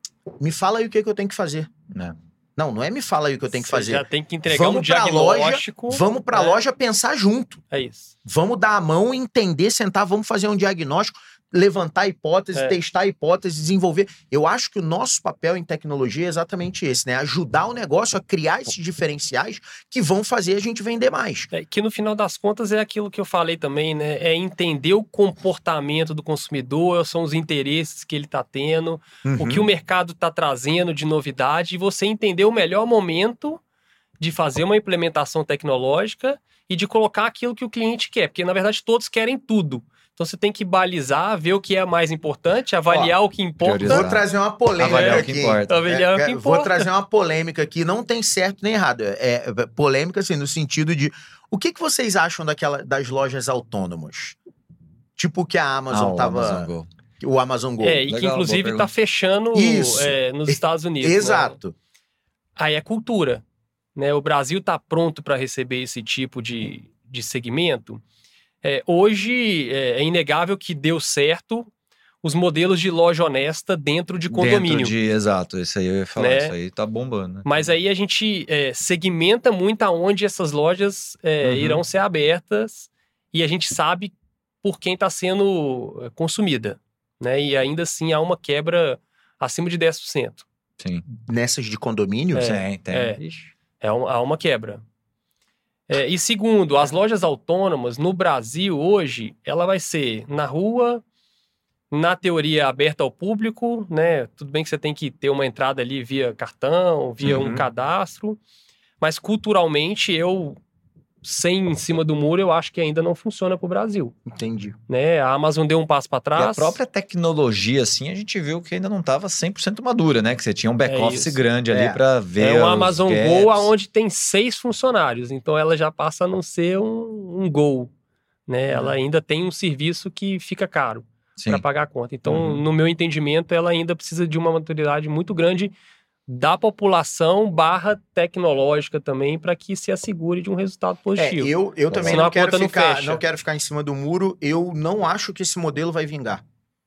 [SPEAKER 1] me fala aí o que, que eu tenho que fazer.
[SPEAKER 2] Né?
[SPEAKER 1] Não, não é me fala aí o que eu tenho que
[SPEAKER 3] Você
[SPEAKER 1] fazer.
[SPEAKER 3] já tem que entregar
[SPEAKER 1] Vamos
[SPEAKER 3] um
[SPEAKER 1] pra loja,
[SPEAKER 3] diagnóstico.
[SPEAKER 1] vamos pra
[SPEAKER 3] né?
[SPEAKER 1] loja pensar junto.
[SPEAKER 3] É isso.
[SPEAKER 1] Vamos dar a mão, entender, sentar, vamos fazer um diagnóstico, levantar hipótese,
[SPEAKER 3] É.
[SPEAKER 1] testar hipótese, desenvolver. Eu acho que o nosso papel em tecnologia é exatamente esse, né? Ajudar o negócio a criar esses diferenciais que vão fazer a gente vender mais.
[SPEAKER 3] É, que no final das contas é aquilo que eu falei também, né? É entender o comportamento do consumidor, são os interesses que ele está tendo, o que o mercado está trazendo de novidade, e você entender o melhor momento de fazer uma implementação tecnológica e de colocar aquilo que o cliente quer, porque na verdade todos querem tudo. Então você tem que balizar, ver o que é mais importante, avaliar
[SPEAKER 1] Ó,
[SPEAKER 3] o que importa.
[SPEAKER 2] priorizar.
[SPEAKER 1] Vou trazer uma polêmica
[SPEAKER 2] Avaliar o
[SPEAKER 1] aqui.
[SPEAKER 2] que importa.
[SPEAKER 3] Avaliar o que
[SPEAKER 1] É, é,
[SPEAKER 3] importa.
[SPEAKER 1] Vou trazer uma polêmica aqui, não tem certo nem errado. É, é polêmica, assim, no sentido de... O que, que vocês acham daquela, das lojas autônomas? Tipo que a Amazon
[SPEAKER 2] Ah, o
[SPEAKER 1] tava...
[SPEAKER 2] Amazon Go.
[SPEAKER 1] O Amazon Go.
[SPEAKER 3] É, e
[SPEAKER 2] Legal,
[SPEAKER 3] que
[SPEAKER 2] boa
[SPEAKER 3] inclusive
[SPEAKER 2] pergunta.
[SPEAKER 3] está fechando
[SPEAKER 1] Isso.
[SPEAKER 3] é, nos Estados Unidos. né?
[SPEAKER 1] Exato.
[SPEAKER 3] Aí é cultura. Né? O Brasil está pronto para receber esse tipo de, de segmento. É, hoje é, é inegável que deu certo os modelos de loja honesta dentro de condomínio.
[SPEAKER 2] Dentro de, exato, isso aí eu ia falar,
[SPEAKER 3] Né?
[SPEAKER 2] isso aí tá bombando. Né?
[SPEAKER 3] Mas aí a gente é, segmenta muito aonde essas lojas é,
[SPEAKER 1] Uhum.
[SPEAKER 3] irão ser abertas e a gente sabe por quem está sendo é, consumida. Né? E ainda assim há uma quebra acima de dez por cento.
[SPEAKER 2] Sim.
[SPEAKER 1] Nessas de condomínio?
[SPEAKER 3] É.
[SPEAKER 2] Tem, tem.
[SPEAKER 3] É.
[SPEAKER 2] Ixi.
[SPEAKER 3] É um- há uma quebra. É, e segundo, as lojas autônomas no Brasil hoje, ela vai ser na rua, na teoria aberta ao público, né? Tudo bem que você tem que ter uma entrada ali via cartão, via
[SPEAKER 1] Uhum.
[SPEAKER 3] um cadastro, mas culturalmente eu, sem em cima do muro, eu acho que ainda não funciona para o Brasil.
[SPEAKER 1] Entendi.
[SPEAKER 3] Né? A Amazon deu um passo para
[SPEAKER 2] E
[SPEAKER 3] trás.
[SPEAKER 2] a própria tecnologia, assim, a gente viu que ainda não estava cem por cento madura, né? Que você tinha um back-office
[SPEAKER 3] isso.
[SPEAKER 2] grande ali
[SPEAKER 1] É.
[SPEAKER 2] para ver
[SPEAKER 3] É o
[SPEAKER 2] os
[SPEAKER 3] Amazon
[SPEAKER 2] gaps.
[SPEAKER 3] Go, onde tem seis funcionários. Então, ela já passa a não ser um, um Go. Né? Ela ainda tem um serviço que fica caro
[SPEAKER 2] Sim.
[SPEAKER 3] para pagar a conta. Então,
[SPEAKER 2] Uhum.
[SPEAKER 3] no meu entendimento, ela ainda precisa de uma maturidade muito grande da população barra tecnológica também para que se assegure de um resultado
[SPEAKER 1] É,
[SPEAKER 3] positivo.
[SPEAKER 1] eu, eu também
[SPEAKER 3] Senão
[SPEAKER 1] não
[SPEAKER 3] a
[SPEAKER 1] quero,
[SPEAKER 3] conta não
[SPEAKER 1] ficar,
[SPEAKER 3] fecha.
[SPEAKER 1] não quero ficar em cima do muro. Eu não acho que esse modelo vai vingar.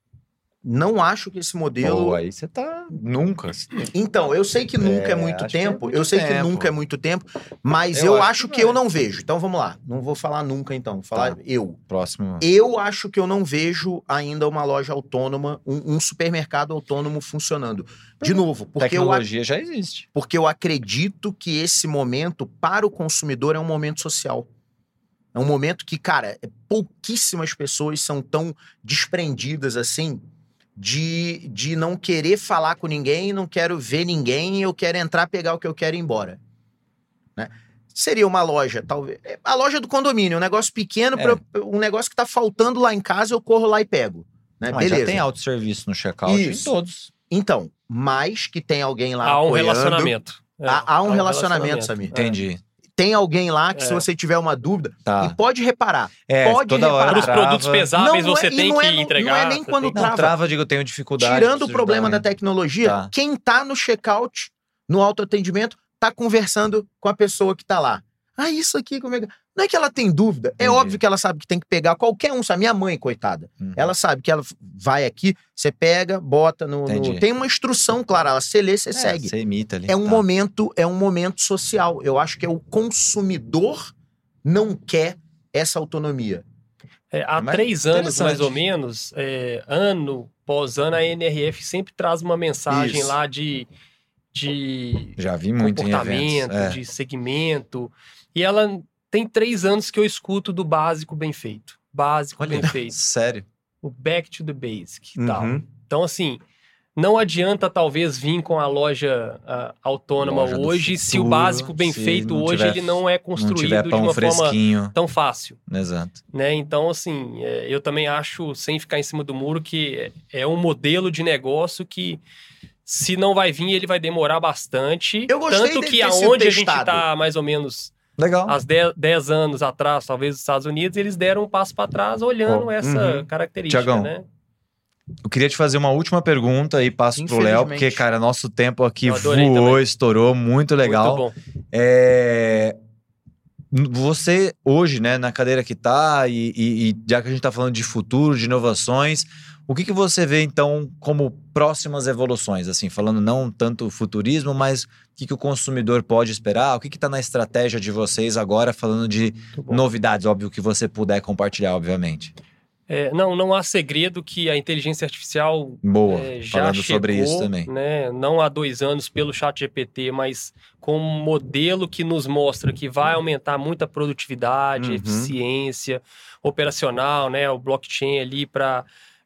[SPEAKER 1] Não acho que esse modelo...
[SPEAKER 2] Pô, aí você tá nunca.
[SPEAKER 1] Então, eu sei que nunca é,
[SPEAKER 2] É,
[SPEAKER 1] muito
[SPEAKER 2] acho que é
[SPEAKER 1] tempo,
[SPEAKER 2] muito
[SPEAKER 1] eu sei que
[SPEAKER 2] tempo.
[SPEAKER 1] nunca é muito tempo, mas eu,
[SPEAKER 2] Eu
[SPEAKER 1] acho,
[SPEAKER 2] acho que
[SPEAKER 1] que, eu
[SPEAKER 2] vai.
[SPEAKER 1] não vejo. Então vamos lá, não vou falar nunca então, vou falar
[SPEAKER 2] Tá.
[SPEAKER 1] eu.
[SPEAKER 2] Próximo.
[SPEAKER 1] Eu acho que eu não vejo ainda uma loja autônoma, um, um supermercado autônomo funcionando. De novo, porque eu, ac-
[SPEAKER 2] Tecnologia já existe.
[SPEAKER 1] porque eu acredito que esse momento para o consumidor é um momento social. É um momento que, cara, pouquíssimas pessoas são tão desprendidas assim de, de não querer falar com ninguém, não quero ver ninguém, eu quero entrar, pegar o que eu quero e ir embora. Né? Seria uma loja, talvez. A loja do condomínio, um negócio pequeno,
[SPEAKER 2] É.
[SPEAKER 1] pra- um negócio que tá faltando lá em casa, eu corro lá e pego. Né?
[SPEAKER 2] Mas
[SPEAKER 1] Beleza.
[SPEAKER 2] já tem autosserviço no checkout
[SPEAKER 1] Isso.
[SPEAKER 2] em todos.
[SPEAKER 1] Então, mais que tem alguém lá
[SPEAKER 3] há um
[SPEAKER 1] apoiando,
[SPEAKER 3] relacionamento. É,
[SPEAKER 1] Há- há um relacionamento, Samir.
[SPEAKER 2] Entendi.
[SPEAKER 1] tem alguém lá que
[SPEAKER 3] É.
[SPEAKER 1] se você tiver uma dúvida,
[SPEAKER 2] Tá.
[SPEAKER 1] e pode reparar,
[SPEAKER 2] É,
[SPEAKER 1] pode
[SPEAKER 2] toda hora
[SPEAKER 1] reparar.
[SPEAKER 3] Para os
[SPEAKER 2] trava.
[SPEAKER 3] produtos pesáveis,
[SPEAKER 1] Não,
[SPEAKER 3] você
[SPEAKER 1] não é- e
[SPEAKER 3] tem
[SPEAKER 1] não
[SPEAKER 3] que
[SPEAKER 1] é- não-
[SPEAKER 3] entregar.
[SPEAKER 1] não é nem
[SPEAKER 3] você
[SPEAKER 1] quando
[SPEAKER 3] tem que-
[SPEAKER 2] Não,
[SPEAKER 1] trava.
[SPEAKER 2] trava, digo, eu tenho dificuldade.
[SPEAKER 1] Tirando o
[SPEAKER 2] preciso
[SPEAKER 1] problema
[SPEAKER 2] ajudar
[SPEAKER 1] da
[SPEAKER 2] alguém.
[SPEAKER 1] tecnologia,
[SPEAKER 2] Tá.
[SPEAKER 1] quem tá no checkout, no autoatendimento, tá conversando com a pessoa que tá lá. Ah, isso aqui, como é que... Não é que ela tem dúvida. É
[SPEAKER 2] Entendi.
[SPEAKER 1] óbvio que ela sabe que tem que pegar qualquer um. Sabe? Minha mãe, coitada.
[SPEAKER 2] Uhum.
[SPEAKER 1] Ela sabe que ela vai aqui, você pega, bota no... no-
[SPEAKER 2] Entendi.
[SPEAKER 1] Tem uma instrução clara. Ela, você lê, você
[SPEAKER 2] É,
[SPEAKER 1] segue.
[SPEAKER 2] Você imita ali.
[SPEAKER 1] É um
[SPEAKER 2] tá.
[SPEAKER 1] momento, é um momento social. Eu acho que é o consumidor não quer essa autonomia.
[SPEAKER 3] É, há
[SPEAKER 2] Mas
[SPEAKER 3] três anos, mais
[SPEAKER 2] interessante.
[SPEAKER 3] ou menos, é, ano após ano, a N R F sempre traz uma mensagem
[SPEAKER 1] Isso.
[SPEAKER 3] lá de, de
[SPEAKER 2] Já vi muito em
[SPEAKER 3] comportamento,
[SPEAKER 2] eventos. É.
[SPEAKER 3] de segmento. E ela tem três anos que eu escuto do básico bem feito. Básico
[SPEAKER 2] Olha,
[SPEAKER 3] bem feito.
[SPEAKER 2] sério.
[SPEAKER 3] O back to the basic e tal.
[SPEAKER 1] Uhum.
[SPEAKER 3] Então, assim, Não adianta, talvez, vir com a loja uh, autônoma
[SPEAKER 2] Loja do
[SPEAKER 3] hoje se o
[SPEAKER 2] futuro,
[SPEAKER 3] básico bem
[SPEAKER 2] se
[SPEAKER 3] feito
[SPEAKER 2] não
[SPEAKER 3] hoje
[SPEAKER 2] tiver-
[SPEAKER 3] ele não é
[SPEAKER 2] Não
[SPEAKER 3] construído
[SPEAKER 2] tiver
[SPEAKER 3] de
[SPEAKER 2] pão
[SPEAKER 3] uma
[SPEAKER 2] fresquinho.
[SPEAKER 3] forma tão fácil.
[SPEAKER 2] Exato.
[SPEAKER 3] Né? Então, assim, é, eu também acho, sem ficar em cima do muro, que é, é um modelo de negócio que, se não vai vir, ele vai demorar bastante.
[SPEAKER 1] Eu gostei
[SPEAKER 3] Tanto
[SPEAKER 1] dele
[SPEAKER 3] que
[SPEAKER 1] ter sido
[SPEAKER 3] aonde a gente
[SPEAKER 1] testado.
[SPEAKER 3] está, mais ou menos,
[SPEAKER 2] Legal.
[SPEAKER 3] há dez anos atrás, talvez, nos Estados Unidos, eles deram um passo para trás olhando
[SPEAKER 2] Oh,
[SPEAKER 3] essa
[SPEAKER 1] uhum.
[SPEAKER 3] característica,
[SPEAKER 2] Tiagão,
[SPEAKER 3] né?
[SPEAKER 2] Eu queria te fazer uma última pergunta e passo pro Léo,
[SPEAKER 1] Infelizmente.
[SPEAKER 2] porque, cara, nosso tempo aqui
[SPEAKER 3] Eu adorei
[SPEAKER 2] voou,
[SPEAKER 3] também.
[SPEAKER 2] estourou, muito legal.
[SPEAKER 3] Muito bom.
[SPEAKER 2] É... Você, hoje, né, na cadeira que tá, e, e- e já que a gente tá falando de futuro, de inovações, o que, que você vê, então, como próximas evoluções? Assim, falando não tanto futurismo, mas o que, que o consumidor pode esperar? O que que tá na estratégia de vocês agora, falando de
[SPEAKER 3] Muito bom.
[SPEAKER 2] novidades, óbvio, que você puder compartilhar, obviamente.
[SPEAKER 3] É, não, não há segredo que a inteligência artificial
[SPEAKER 2] Boa,
[SPEAKER 3] é, já
[SPEAKER 2] falando
[SPEAKER 3] chegou,
[SPEAKER 2] sobre isso também.
[SPEAKER 3] né? Não há dois anos pelo ChatGPT, mas com um modelo que nos mostra que vai aumentar muito a produtividade,
[SPEAKER 1] Uhum.
[SPEAKER 3] eficiência operacional, né? O blockchain ali para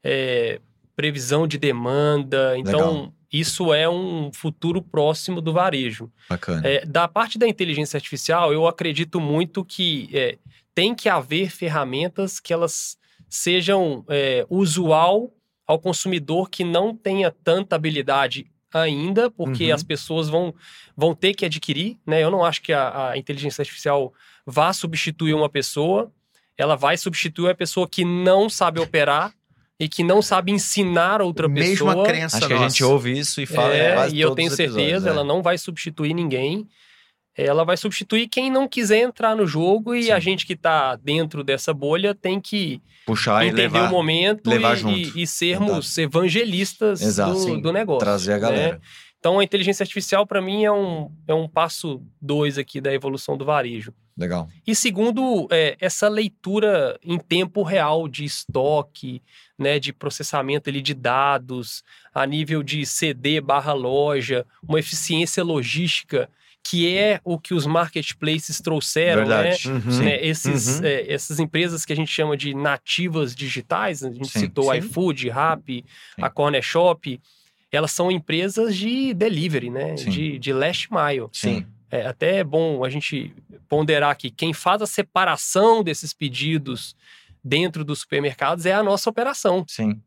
[SPEAKER 3] previsão de demanda. Então,
[SPEAKER 2] Legal.
[SPEAKER 3] isso é um futuro próximo do varejo.
[SPEAKER 2] Bacana.
[SPEAKER 3] É, da parte da inteligência artificial, eu acredito muito que é, tem que haver ferramentas que elas sejam é, usual ao consumidor que não tenha tanta habilidade ainda, porque
[SPEAKER 1] Uhum.
[SPEAKER 3] as pessoas vão, vão ter que adquirir, né? Eu não acho que a, a inteligência artificial vá substituir uma pessoa, ela vai substituir a pessoa que não sabe operar e que não sabe ensinar outra
[SPEAKER 1] Mesma
[SPEAKER 3] pessoa.
[SPEAKER 1] crença
[SPEAKER 2] Acho que
[SPEAKER 1] nossa.
[SPEAKER 2] a gente ouve isso e fala em
[SPEAKER 3] É,
[SPEAKER 2] quase
[SPEAKER 3] e eu
[SPEAKER 2] todos
[SPEAKER 3] tenho
[SPEAKER 2] os episódios,
[SPEAKER 3] certeza,
[SPEAKER 2] é.
[SPEAKER 3] ela não vai substituir ninguém. Ela vai substituir quem não quiser entrar no jogo e
[SPEAKER 2] Sim.
[SPEAKER 3] a gente que está dentro dessa bolha tem que
[SPEAKER 2] Puxar e
[SPEAKER 3] entender
[SPEAKER 2] levar,
[SPEAKER 3] o momento
[SPEAKER 2] levar
[SPEAKER 3] e,
[SPEAKER 2] junto.
[SPEAKER 3] e- e sermos evangelistas
[SPEAKER 2] Exato,
[SPEAKER 3] do,
[SPEAKER 2] sim.
[SPEAKER 3] do negócio.
[SPEAKER 2] trazer a
[SPEAKER 3] né?
[SPEAKER 2] galera.
[SPEAKER 3] Então a inteligência artificial para mim é um, é um passo dois aqui da evolução do varejo.
[SPEAKER 2] Legal.
[SPEAKER 3] E segundo, é, essa leitura em tempo real de estoque, né, de processamento ali de dados, a nível de C D barra loja, uma eficiência logística, que é o que os marketplaces trouxeram,
[SPEAKER 2] Verdade.
[SPEAKER 3] né?
[SPEAKER 1] Uhum.
[SPEAKER 2] Sim.
[SPEAKER 3] Né, esses,
[SPEAKER 1] Uhum.
[SPEAKER 3] é, essas empresas que a gente chama de nativas digitais, a gente
[SPEAKER 2] Sim,
[SPEAKER 3] citou
[SPEAKER 1] sim.
[SPEAKER 3] iFood, Rappi,
[SPEAKER 2] Sim.
[SPEAKER 3] a Corner Shop, elas são empresas de delivery, né?
[SPEAKER 2] Sim.
[SPEAKER 3] De, de last mile.
[SPEAKER 2] Sim.
[SPEAKER 3] É até é bom a gente ponderar aqui, quem faz a separação desses pedidos dentro dos supermercados é a nossa operação.
[SPEAKER 2] Sim.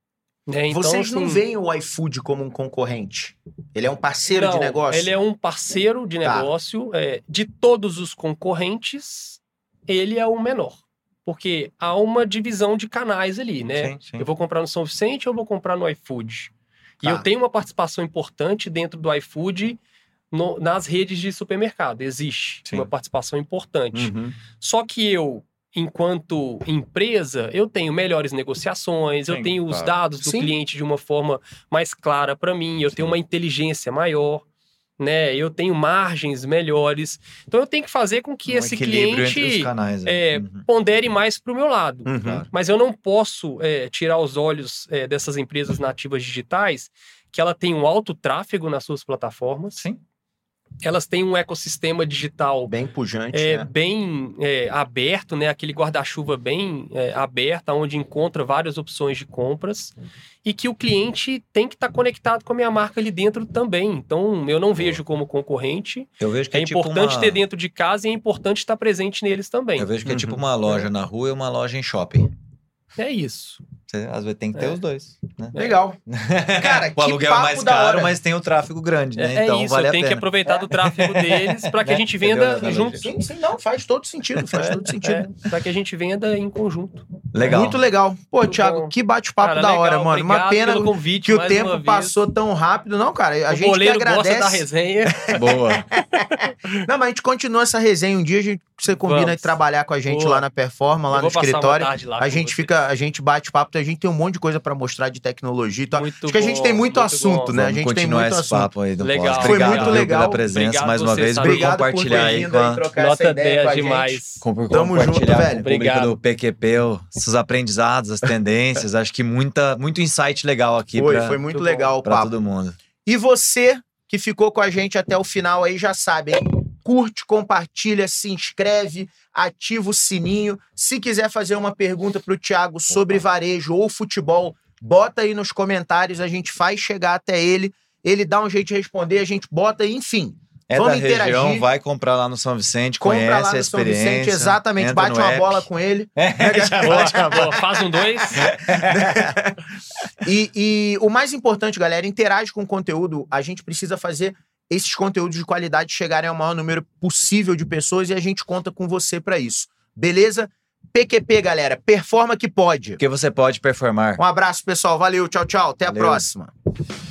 [SPEAKER 3] Né? Então,
[SPEAKER 1] Vocês não
[SPEAKER 3] assim,
[SPEAKER 1] veem o iFood como um concorrente? Ele é um parceiro de
[SPEAKER 3] não,
[SPEAKER 1] negócio?
[SPEAKER 3] Ele é um parceiro de
[SPEAKER 1] Tá.
[SPEAKER 3] negócio. É, de todos os concorrentes, ele é o menor. Porque há uma divisão de canais ali, né?
[SPEAKER 2] Sim, sim.
[SPEAKER 3] Eu vou comprar no São Vicente ou eu vou comprar no iFood? E
[SPEAKER 1] Tá.
[SPEAKER 3] eu tenho uma participação importante dentro do iFood no- nas redes de supermercado. Existe
[SPEAKER 2] Sim.
[SPEAKER 3] uma participação importante.
[SPEAKER 1] Uhum.
[SPEAKER 3] Só que eu, enquanto empresa, eu tenho melhores negociações, eu
[SPEAKER 2] Sim,
[SPEAKER 3] tenho os
[SPEAKER 2] claro.
[SPEAKER 3] dados do
[SPEAKER 1] Sim.
[SPEAKER 3] cliente de uma forma mais clara para mim, eu
[SPEAKER 2] Sim.
[SPEAKER 3] tenho uma inteligência maior, né? Eu tenho margens melhores. Então eu tenho que fazer com que
[SPEAKER 2] Um
[SPEAKER 3] esse
[SPEAKER 2] equilíbrio entre os
[SPEAKER 3] cliente
[SPEAKER 2] canais.
[SPEAKER 3] é,
[SPEAKER 2] Uhum.
[SPEAKER 3] pondere mais para o meu lado.
[SPEAKER 1] Uhum.
[SPEAKER 2] Claro.
[SPEAKER 3] Mas eu não posso é, tirar os olhos é, dessas empresas nativas digitais, que ela tem um alto tráfego nas suas plataformas,
[SPEAKER 2] Sim.
[SPEAKER 3] elas têm um ecossistema digital
[SPEAKER 1] Bem pujante,
[SPEAKER 3] é,
[SPEAKER 1] né?
[SPEAKER 3] bem é, aberto, né? Aquele guarda-chuva bem é, aberto, onde encontra várias opções de compras e que o cliente tem que estar conectado com a minha marca ali dentro também. Então, eu não vejo como concorrente.
[SPEAKER 2] Eu vejo que
[SPEAKER 3] É,
[SPEAKER 2] é, tipo
[SPEAKER 3] importante
[SPEAKER 2] uma...
[SPEAKER 3] ter dentro de casa e é importante estar presente neles também.
[SPEAKER 2] Eu vejo que é tipo
[SPEAKER 1] Uhum.
[SPEAKER 2] uma loja na rua e uma loja em shopping.
[SPEAKER 3] É isso.
[SPEAKER 2] Você, às vezes tem que ter
[SPEAKER 3] É.
[SPEAKER 2] os dois. Né?
[SPEAKER 1] Legal. Cara,
[SPEAKER 2] O aluguel
[SPEAKER 1] que
[SPEAKER 2] é
[SPEAKER 1] papo
[SPEAKER 2] mais
[SPEAKER 1] da
[SPEAKER 2] caro,
[SPEAKER 1] hora.
[SPEAKER 2] mas tem o tráfego grande, né?
[SPEAKER 3] É,
[SPEAKER 2] então
[SPEAKER 3] isso,
[SPEAKER 2] vale
[SPEAKER 3] eu
[SPEAKER 2] a
[SPEAKER 3] tenho
[SPEAKER 2] pena.
[SPEAKER 3] que aproveitar do tráfego deles para que a
[SPEAKER 2] Né?
[SPEAKER 3] gente
[SPEAKER 2] Entendeu
[SPEAKER 3] venda
[SPEAKER 2] a analogia?
[SPEAKER 3] juntos.
[SPEAKER 1] Sim, sim, não, faz todo sentido, faz todo sentido.
[SPEAKER 3] É, para que a gente venda em conjunto.
[SPEAKER 2] Legal.
[SPEAKER 1] Muito legal. Pô,
[SPEAKER 3] Muito
[SPEAKER 1] Thiago,
[SPEAKER 3] bom.
[SPEAKER 1] que bate-papo
[SPEAKER 3] Cara,
[SPEAKER 1] da
[SPEAKER 3] legal,
[SPEAKER 1] hora, mano. Uma
[SPEAKER 3] obrigado
[SPEAKER 1] pena
[SPEAKER 3] pelo convite,
[SPEAKER 1] que o
[SPEAKER 3] mais uma
[SPEAKER 1] tempo
[SPEAKER 3] vez.
[SPEAKER 1] passou tão rápido. Não, cara, a
[SPEAKER 3] o
[SPEAKER 1] gente que
[SPEAKER 3] boleiro gosta
[SPEAKER 1] agradece.
[SPEAKER 3] da resenha.
[SPEAKER 2] Boa.
[SPEAKER 1] Não, mas a gente continua essa resenha. Um dia a gente, você combina
[SPEAKER 3] Vamos.
[SPEAKER 1] de trabalhar com a gente
[SPEAKER 3] Boa.
[SPEAKER 1] lá na Performa, lá
[SPEAKER 3] Eu
[SPEAKER 1] no
[SPEAKER 3] vou passar uma
[SPEAKER 1] escritório.
[SPEAKER 3] tarde lá
[SPEAKER 1] A
[SPEAKER 3] com
[SPEAKER 1] gente
[SPEAKER 3] você.
[SPEAKER 1] fica, a gente bate papo, a gente tem um monte de coisa pra mostrar de tecnologia e tal.
[SPEAKER 3] Muito
[SPEAKER 1] Acho que a gente
[SPEAKER 3] bom,
[SPEAKER 1] tem muito,
[SPEAKER 3] muito
[SPEAKER 1] assunto,
[SPEAKER 3] bom.
[SPEAKER 1] né? A
[SPEAKER 2] Vamos
[SPEAKER 1] gente tem
[SPEAKER 2] continuar
[SPEAKER 1] muito
[SPEAKER 2] esse
[SPEAKER 1] assunto.
[SPEAKER 2] papo aí do
[SPEAKER 3] Legal.
[SPEAKER 2] pós.
[SPEAKER 1] Foi
[SPEAKER 2] Obrigado,
[SPEAKER 1] muito
[SPEAKER 2] viu,
[SPEAKER 1] legal.
[SPEAKER 2] pela presença
[SPEAKER 3] Obrigado
[SPEAKER 2] mais uma
[SPEAKER 3] você,
[SPEAKER 2] vez.
[SPEAKER 3] Sabe?
[SPEAKER 2] Por
[SPEAKER 1] Obrigado por
[SPEAKER 2] compartilhar
[SPEAKER 1] ter
[SPEAKER 2] aí
[SPEAKER 1] vindo
[SPEAKER 2] com a...
[SPEAKER 1] aí trocar
[SPEAKER 3] Nota
[SPEAKER 1] essa ideia
[SPEAKER 3] dez
[SPEAKER 1] com a gente.
[SPEAKER 3] demais.
[SPEAKER 2] Com, por
[SPEAKER 1] Tamo
[SPEAKER 2] compartilhar
[SPEAKER 1] junto,
[SPEAKER 2] com o
[SPEAKER 1] velho.
[SPEAKER 2] público
[SPEAKER 3] Obrigado.
[SPEAKER 2] do P Q P, os aprendizados, as tendências. Acho que muita, muito insight legal aqui
[SPEAKER 1] Foi,
[SPEAKER 2] pra,
[SPEAKER 1] foi muito
[SPEAKER 3] Muito
[SPEAKER 1] legal o
[SPEAKER 2] pra
[SPEAKER 1] papo.
[SPEAKER 2] todo mundo.
[SPEAKER 1] E você que ficou com a gente até o final aí já sabe, hein? Curte, compartilha, se inscreve, ativa o sininho. Se quiser fazer uma pergunta pro Thiago sobre varejo ou futebol, bota aí nos comentários, a gente faz chegar até ele, ele dá um jeito de responder, a gente bota, enfim.
[SPEAKER 2] É
[SPEAKER 1] Vamos
[SPEAKER 2] da
[SPEAKER 1] interagir.
[SPEAKER 2] região, vai comprar lá no São Vicente,
[SPEAKER 1] Compra
[SPEAKER 2] conhece
[SPEAKER 1] lá no
[SPEAKER 2] a
[SPEAKER 1] São
[SPEAKER 2] experiência.
[SPEAKER 1] Vicente, exatamente,
[SPEAKER 2] entra
[SPEAKER 1] bate
[SPEAKER 2] no
[SPEAKER 1] uma
[SPEAKER 2] app.
[SPEAKER 1] bola com ele.
[SPEAKER 3] Boa, boa. Faz um dois.
[SPEAKER 1] e, e o mais importante, galera, interage com o conteúdo. A gente precisa fazer esses conteúdos de qualidade chegarem ao maior número possível de pessoas e a gente conta com você para isso. Beleza? P Q P, galera. Performa que pode.
[SPEAKER 2] Porque você pode performar.
[SPEAKER 1] Um abraço, pessoal. Valeu, tchau, tchau. Até
[SPEAKER 2] Valeu.
[SPEAKER 1] a próxima.